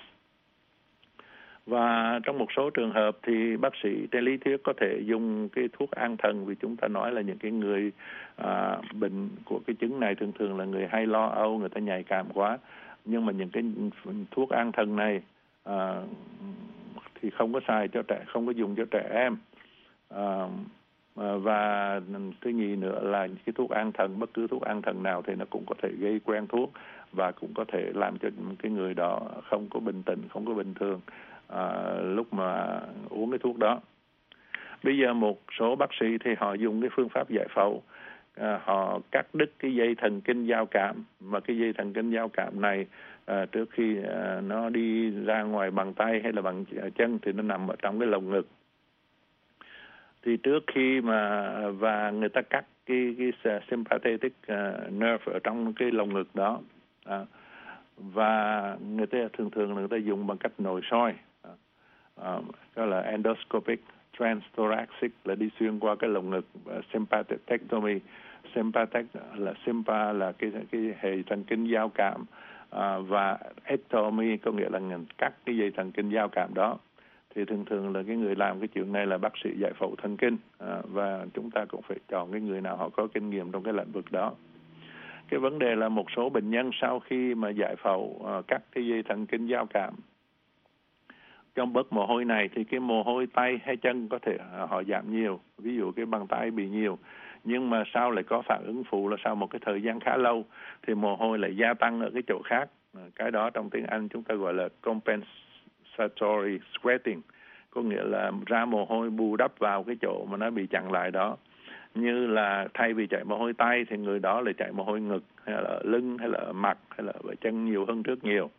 Và trong một số trường hợp thì bác sĩ trên lý thuyết có thể dùng cái thuốc an thần, vì chúng ta nói là những cái người à, bệnh của cái chứng này thường thường là người hay lo âu, người ta nhạy cảm quá. Nhưng mà những cái thuốc an thần này à, thì không có xài cho trẻ, không có dùng cho trẻ em. À, và thứ nhì nữa là cái thuốc an thần, bất cứ thuốc an thần nào thì nó cũng có thể gây quen thuốc và cũng có thể làm cho cái người đó không có bình tĩnh, không có bình thường à, lúc mà uống cái thuốc đó. Bây giờ một số bác sĩ thì họ dùng cái phương pháp giải phẫu, à, họ cắt đứt cái dây thần kinh giao cảm, mà cái dây thần kinh giao cảm này à, trước khi à, nó đi ra ngoài bằng tay hay là bằng chân thì nó nằm ở trong cái lồng ngực. Thì trước khi mà và người ta cắt cái cái sympathetic uh, nerve ở trong cái lồng ngực đó, à, và người ta thường thường là người ta dùng bằng cách nội soi, à, à, đó là endoscopic transthoracic, là đi xuyên qua cái lồng ngực, uh, sympathectomy. Sympathec là sympa là cái cái hệ thần kinh giao cảm, à, và ectomy có nghĩa là cắt cái dây thần kinh giao cảm đó. Thì thường thường là cái người làm cái chuyện này là bác sĩ giải phẫu thần kinh, à, và chúng ta cũng phải chọn cái người nào họ có kinh nghiệm trong cái lĩnh vực đó. Cái vấn đề là một số bệnh nhân sau khi mà giải phẫu à, cắt cái dây thần kinh giao cảm, trong bớt mồ hôi này thì cái mồ hôi tay hay chân có thể à, họ giảm nhiều, ví dụ cái bàn tay bị nhiều, nhưng mà sau lại có phản ứng phụ là sau một cái thời gian khá lâu thì mồ hôi lại gia tăng ở cái chỗ khác. À, cái đó trong tiếng Anh chúng ta gọi là compensatory sweating, có nghĩa là ra mồ hôi bù đắp vào cái chỗ mà nó bị chặn lại đó. như là thay vì chảy mồ hôi tay thì người đó lại chảy mồ hôi ngực hay là ở lưng hay là ở mặt hay là ở chân nhiều hơn trước nhiều.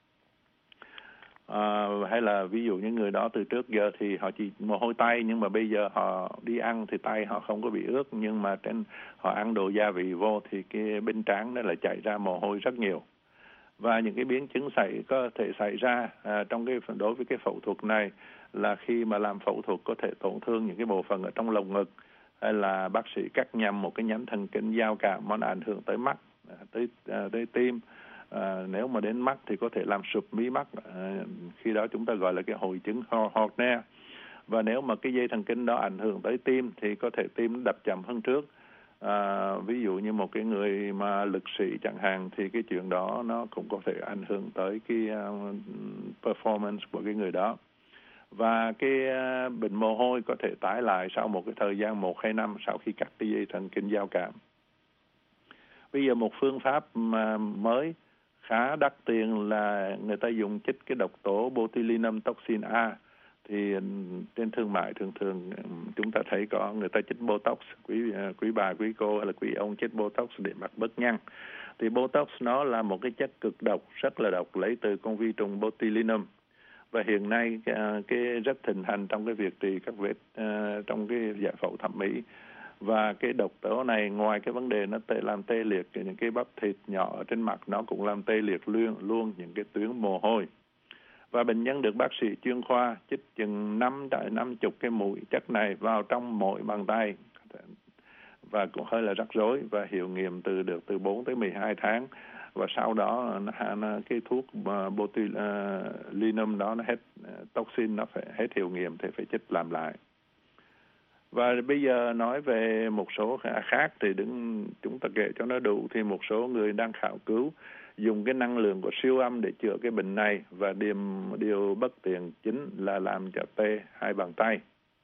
À, hay là ví dụ những người đó từ trước giờ thì họ chỉ mồ hôi tay, nhưng mà bây giờ họ đi ăn thì tay họ không có bị ướt, nhưng mà trên họ ăn đồ gia vị vô thì cái bên trán nó lại chảy ra mồ hôi rất nhiều. Và những cái biến chứng xảy có thể xảy ra à, trong cái đối với cái phẫu thuật này là khi mà làm phẫu thuật có thể tổn thương những cái bộ phận ở trong lồng ngực, hay là bác sĩ cắt nhầm một cái nhánh thần kinh giao cảm mà nó ảnh hưởng tới mắt, tới tới tim. À, nếu mà đến mắt thì có thể làm sụp mí mắt, à, khi đó chúng ta gọi là cái hội chứng Horner. Và nếu mà cái dây thần kinh đó ảnh hưởng tới tim thì có thể tim nó đập chậm hơn trước. À, ví dụ như một cái người mà lực sĩ chẳng hạn thì cái chuyện đó nó cũng có thể ảnh hưởng tới cái uh, performance của cái người đó. Và cái uh, bệnh mồ hôi có thể tái lại sau một cái thời gian một hai năm sau khi cắt cái dây thần kinh giao cảm. Bây giờ một phương pháp mà mới khá đắt tiền là người ta dùng chích cái độc tố botulinum toxin A. Thì trên thương mại thường thường chúng ta thấy có người ta chích Botox, quý quý bà, quý cô hay là quý ông chích Botox để mặt bớt nhăn. Thì Botox nó là một cái chất cực độc, rất là độc, lấy từ con vi trùng botulinum. Và hiện nay cái, cái rất thịnh hành trong cái việc trị các vết uh, trong cái giải phẫu thẩm mỹ. Và cái độc tố này ngoài cái vấn đề nó tê, làm tê liệt những cái bắp thịt nhỏ ở trên mặt, nó cũng làm tê liệt luôn, luôn những cái tuyến mồ hôi. Và bệnh nhân được bác sĩ chuyên khoa chích chừng năm tới năm chục cái mũi chất này vào trong mỗi bàn tay, và cũng hơi là rắc rối, và hiệu nghiệm từ được từ bốn tới mười hai tháng. Và sau đó nó, cái thuốc botulinum đó nó hết, toxin nó phải hết hiệu nghiệm thì phải chích làm lại. Và bây giờ nói về một số khác thì đừng chúng ta kể cho nó đủ, thì một số người đang khảo cứu dùng cái năng lượng của siêu âm để chữa cái bệnh này, và điều, điều bất tiện chính là làm cho tê hai bàn tay.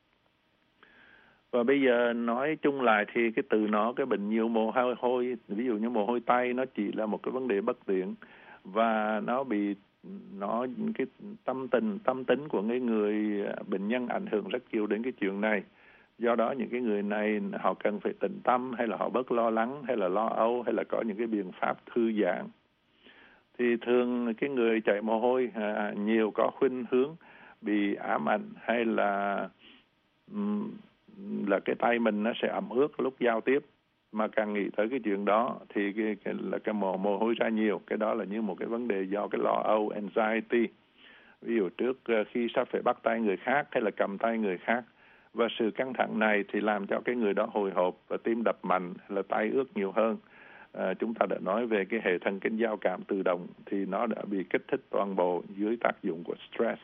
Và bây giờ nói chung lại thì cái từ nó, cái bệnh nhiều mồ hôi hôi, ví dụ như mồ hôi tay, nó chỉ là một cái vấn đề bất tiện, và nó bị nó cái tâm tình tâm tính của cái người bệnh nhân ảnh hưởng rất nhiều đến cái chuyện này. Do đó những cái người này họ cần phải tĩnh tâm, hay là họ bớt lo lắng, hay là lo âu, hay là có những cái biện pháp thư giãn. Thì thường cái người chảy mồ hôi à, nhiều có khuynh hướng bị ám ảnh, hay là um, là cái tay mình nó sẽ ẩm ướt lúc giao tiếp. Mà càng nghĩ tới cái chuyện đó thì cái, cái, là cái mồ, mồ hôi ra nhiều. Cái đó là như một cái vấn đề do cái lo âu, anxiety. Ví dụ trước khi sắp phải bắt tay người khác hay là cầm tay người khác. Và sự căng thẳng này thì làm cho cái người đó hồi hộp và tim đập mạnh, là tay ướt nhiều hơn. À, chúng ta đã nói về cái hệ thần kinh giao cảm tự động thì nó đã bị kích thích toàn bộ dưới tác dụng của stress.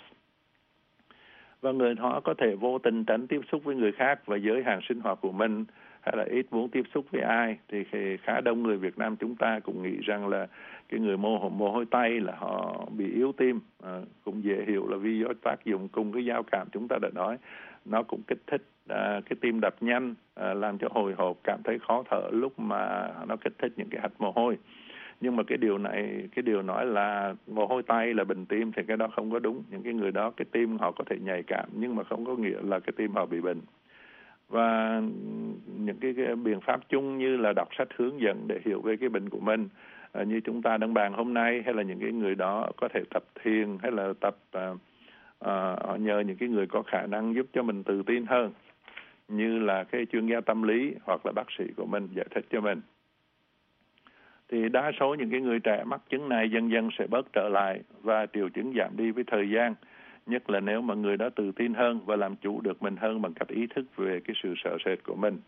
Và người họ có thể vô tình tránh tiếp xúc với người khác và giới hạn sinh hoạt của mình, hay là ít muốn tiếp xúc với ai. Thì khá đông người Việt Nam chúng ta cũng nghĩ rằng là cái người mồ, mồ hôi tay là họ bị yếu tim. À, cũng dễ hiểu là vì do tác dụng cùng cái giao cảm chúng ta đã nói, nó cũng kích thích à, cái tim đập nhanh, à, làm cho hồi hộp, cảm thấy khó thở lúc mà nó kích thích những cái hạt mồ hôi. Nhưng mà cái điều này, cái điều nói là mồ hôi tay là bệnh tim thì cái đó không có đúng. Những cái người đó cái tim họ có thể nhạy cảm, nhưng mà không có nghĩa là cái tim họ bị bệnh. Và những cái, cái biện pháp chung như là đọc sách hướng dẫn để hiểu về cái bệnh của mình, à, như chúng ta đang bàn hôm nay, hay là những cái người đó có thể tập thiền, hay là tập à, à, nhờ những cái người có khả năng giúp cho mình tự tin hơn, như là cái chuyên gia tâm lý hoặc là bác sĩ của mình giải thích cho mình. Thì đa số những cái người trẻ mắc chứng này dần dần sẽ bớt trở lại và triệu chứng giảm đi với thời gian, nhất là nếu mà người đó tự tin hơn và làm chủ được mình hơn bằng cách ý thức về cái sự sợ sệt của mình.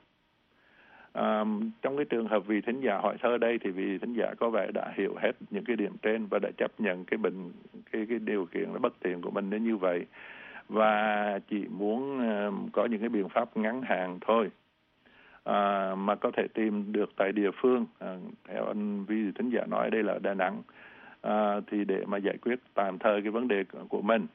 À, trong cái trường hợp vị thính giả hỏi thơ đây thì vị thính giả có vẻ đã hiểu hết những cái điểm trên và đã chấp nhận cái bệnh, cái cái điều kiện nó bất tiện của mình đến như vậy, và chỉ muốn uh, có những cái biện pháp ngắn hạn thôi. À, mà có thể tìm được tại địa phương, à, theo anh vị thính giả nói đây là Đà Nẵng, à, thì để mà giải quyết tạm thời cái vấn đề của mình.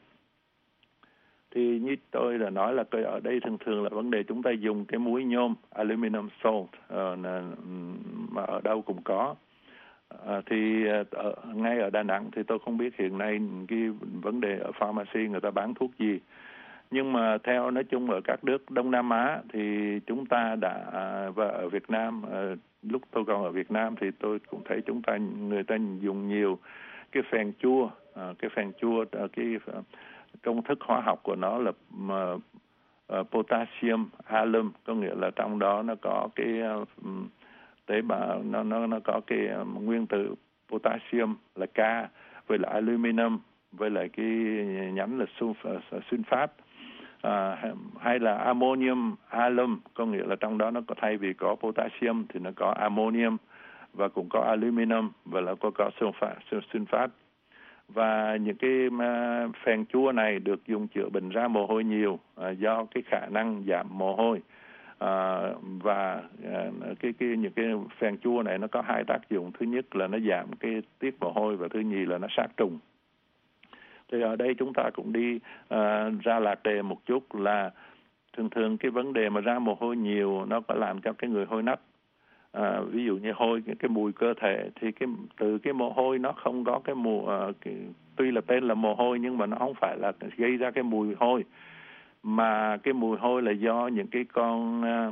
Thì như tôi đã nói là tôi ở đây thường thường là vấn đề chúng ta dùng cái muối nhôm, aluminum salt, uh, mà ở đâu cũng có. À, thì ở, ngay ở Đà Nẵng thì tôi không biết hiện nay cái vấn đề ở pharmacy người ta bán thuốc gì. Nhưng mà theo nói chung ở các nước Đông Nam Á thì chúng ta đã, và ở Việt Nam, lúc tôi còn ở Việt Nam thì tôi cũng thấy chúng ta người ta dùng nhiều cái phèn chua, cái phèn chua, cái công thức hóa học của nó là uh, potassium alum, có nghĩa là trong đó nó có cái uh, tế bào, nó nó nó có cái uh, nguyên tử potassium là K, với lại aluminum, với lại cái nhánh là sunfat, uh, hay là ammonium alum, có nghĩa là trong đó nó có, thay vì có potassium thì nó có ammonium, và cũng có aluminum, và là có có sunfat. Và những cái phèn chua này được dùng chữa bệnh ra mồ hôi nhiều, à, do cái khả năng giảm mồ hôi, à, và à, cái cái những cái phèn chua này nó có hai tác dụng. Thứ nhất là nó giảm cái tiết mồ hôi, và thứ nhì là nó sát trùng. Thì ở đây chúng ta cũng đi à, ra lạc đề một chút là thường thường cái vấn đề mà ra mồ hôi nhiều nó có làm cho cái người hôi nách. À, ví dụ như hôi, cái, cái mùi cơ thể thì cái từ cái mồ hôi nó không có cái mùi, uh, cái, tuy là tên là mồ hôi nhưng mà nó không phải là gây ra cái mùi hôi, mà cái mùi hôi là do những cái con uh,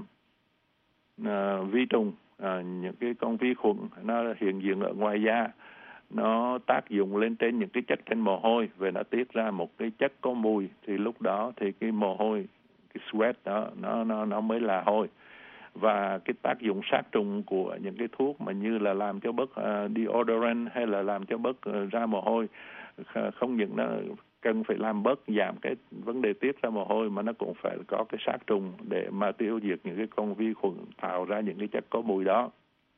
uh, vi trùng, uh, những cái con vi khuẩn nó hiện diện ở ngoài da, nó tác dụng lên trên những cái chất trên mồ hôi và nó tiết ra một cái chất có mùi, thì lúc đó thì cái mồ hôi, cái sweat đó nó nó nó mới là hôi. Và cái tác dụng sát trùng của những cái thuốc mà như là làm cho bớt uh, deodorant hay là làm cho bớt uh, ra mồ hôi, không những nó cần phải làm bớt giảm cái vấn đề tiết ra mồ hôi, mà nó cũng phải có cái sát trùng để mà tiêu diệt những cái con vi khuẩn tạo ra những cái chất có mùi đó.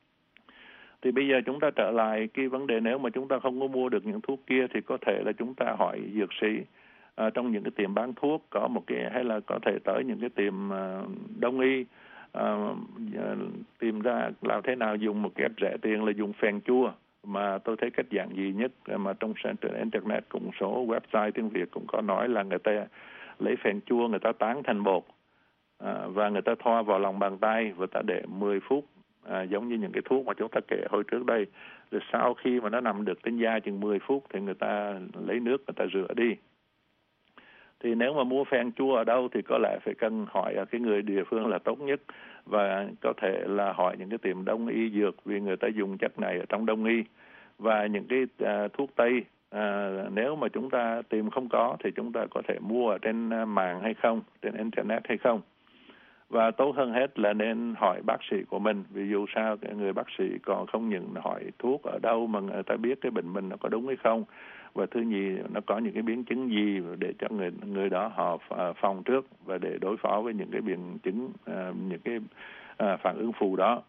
Thì bây giờ chúng ta trở lại cái vấn đề, nếu mà chúng ta không có mua được những thuốc kia thì có thể là chúng ta hỏi dược sĩ uh, trong những cái tiệm bán thuốc có một cái, hay là có thể tới những cái tiệm uh, đông y, Uh, tìm ra làm thế nào dùng một cách rẻ tiền là dùng phèn chua. Mà tôi thấy cách giản dị nhất mà trong internet cũng số website tiếng Việt cũng có nói là người ta lấy phèn chua, người ta tán thành bột, uh, và người ta thoa vào lòng bàn tay và ta để mười phút, uh, giống như những cái thuốc mà chúng ta kể hồi trước đây. Rồi sau khi mà nó nằm được trên da chừng mười phút thì người ta lấy nước người ta rửa đi. Thì nếu mà mua phèn chua ở đâu thì có lẽ phải cần hỏi ở cái người địa phương là tốt nhất, và có thể là hỏi những cái tiệm đông y dược, vì người ta dùng chất này ở trong đông y. Và những cái uh, thuốc tây, uh, nếu mà chúng ta tìm không có thì chúng ta có thể mua ở trên mạng hay không, trên internet hay không. Và tốt hơn hết là nên hỏi bác sĩ của mình, vì dù sao cái người bác sĩ còn không những hỏi thuốc ở đâu mà người ta biết cái bệnh mình nó có đúng hay không, và thứ nhì nó có những cái biến chứng gì để cho người người đó họ phòng trước và để đối phó với những cái biến chứng, uh, những cái uh, phản ứng phụ đó.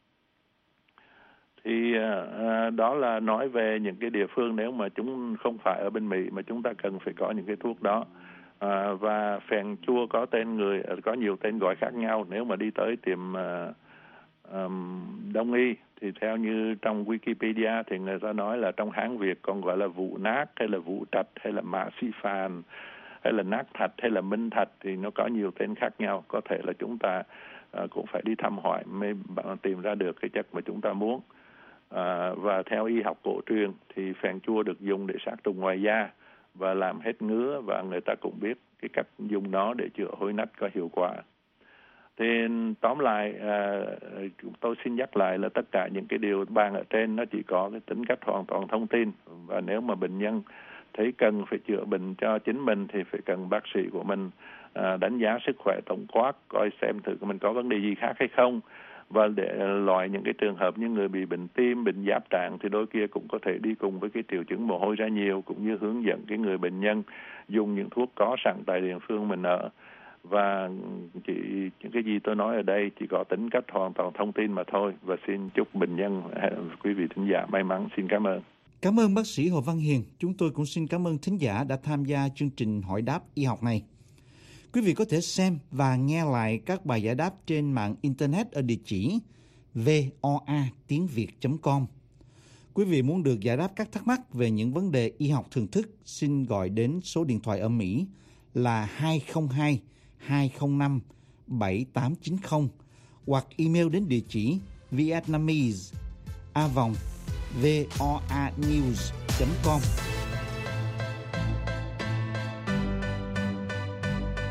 Thì uh, đó là nói về những cái địa phương nếu mà chúng không phải ở bên Mỹ mà chúng ta cần phải có những cái thuốc đó. À, và phèn chua có tên người, có nhiều tên gọi khác nhau. Nếu mà đi tới tiệm uh, um, đông y thì theo như trong Wikipedia thì người ta nói là trong Hán Việt còn gọi là vụ nát, hay là vụ trạch, hay là mã si phàn, hay là nát thạch, hay là minh thạch, thì nó có nhiều tên khác nhau. Có thể là chúng ta uh, cũng phải đi thăm hỏi mới tìm ra được cái chất mà chúng ta muốn. Uh, và theo y học cổ truyền thì phèn chua được dùng để sát trùng ngoài da và làm hết ngứa, và người ta cũng biết cái cách dùng nó để chữa hôi nách có hiệu quả. Thì tóm lại, à, tôi xin nhắc lại là tất cả những cái điều bàn ở trên nó chỉ có cái tính cách hoàn toàn thông tin, và nếu mà bệnh nhân thấy cần phải chữa bệnh cho chính mình thì phải cần bác sĩ của mình à, đánh giá sức khỏe tổng quát, coi xem thử mình có vấn đề gì khác hay không. Và để loại những cái trường hợp như người bị bệnh tim, bệnh giáp trạng thì đôi kia cũng có thể đi cùng với cái triệu chứng mồ hôi ra nhiều, cũng như hướng dẫn cái người bệnh nhân dùng những thuốc có sẵn tại địa phương mình ở. Và chỉ những cái gì tôi nói ở đây chỉ có tính cách hoàn toàn thông tin mà thôi. Và xin chúc bệnh nhân, quý vị thính giả may mắn. Xin cảm ơn. Cảm ơn bác sĩ Hồ Văn Hiền. Chúng tôi cũng xin cảm ơn thính giả đã tham gia chương trình hỏi đáp y học này. Quý vị có thể xem và nghe lại các bài giải đáp trên mạng Internet ở địa chỉ voa tiếng việt chấm com. Quý vị muốn được giải đáp các thắc mắc về những vấn đề y học thường thức, xin gọi đến số điện thoại ở Mỹ là hai không hai hai không năm bảy tám chín không hoặc email đến địa chỉ vietnamese a vòng voanews chấm com.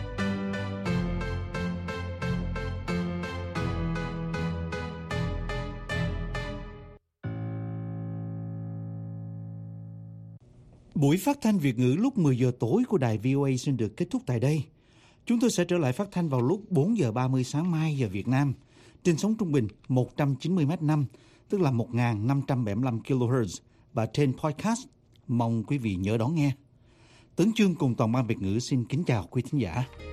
Buổi phát thanh Việt ngữ lúc mười giờ tối của đài vê o a xin được kết thúc tại đây. Chúng tôi sẽ trở lại phát thanh vào lúc bốn giờ ba mươi sáng mai giờ Việt Nam trên sóng trung bình một trăm chín mươi mét năm, tức là một nghìn năm trăm bảy mươi lăm ki lô héc và trên podcast. Mong quý vị nhớ đón nghe. Tấn Chương cùng toàn ban Việt ngữ xin kính chào quý thính giả.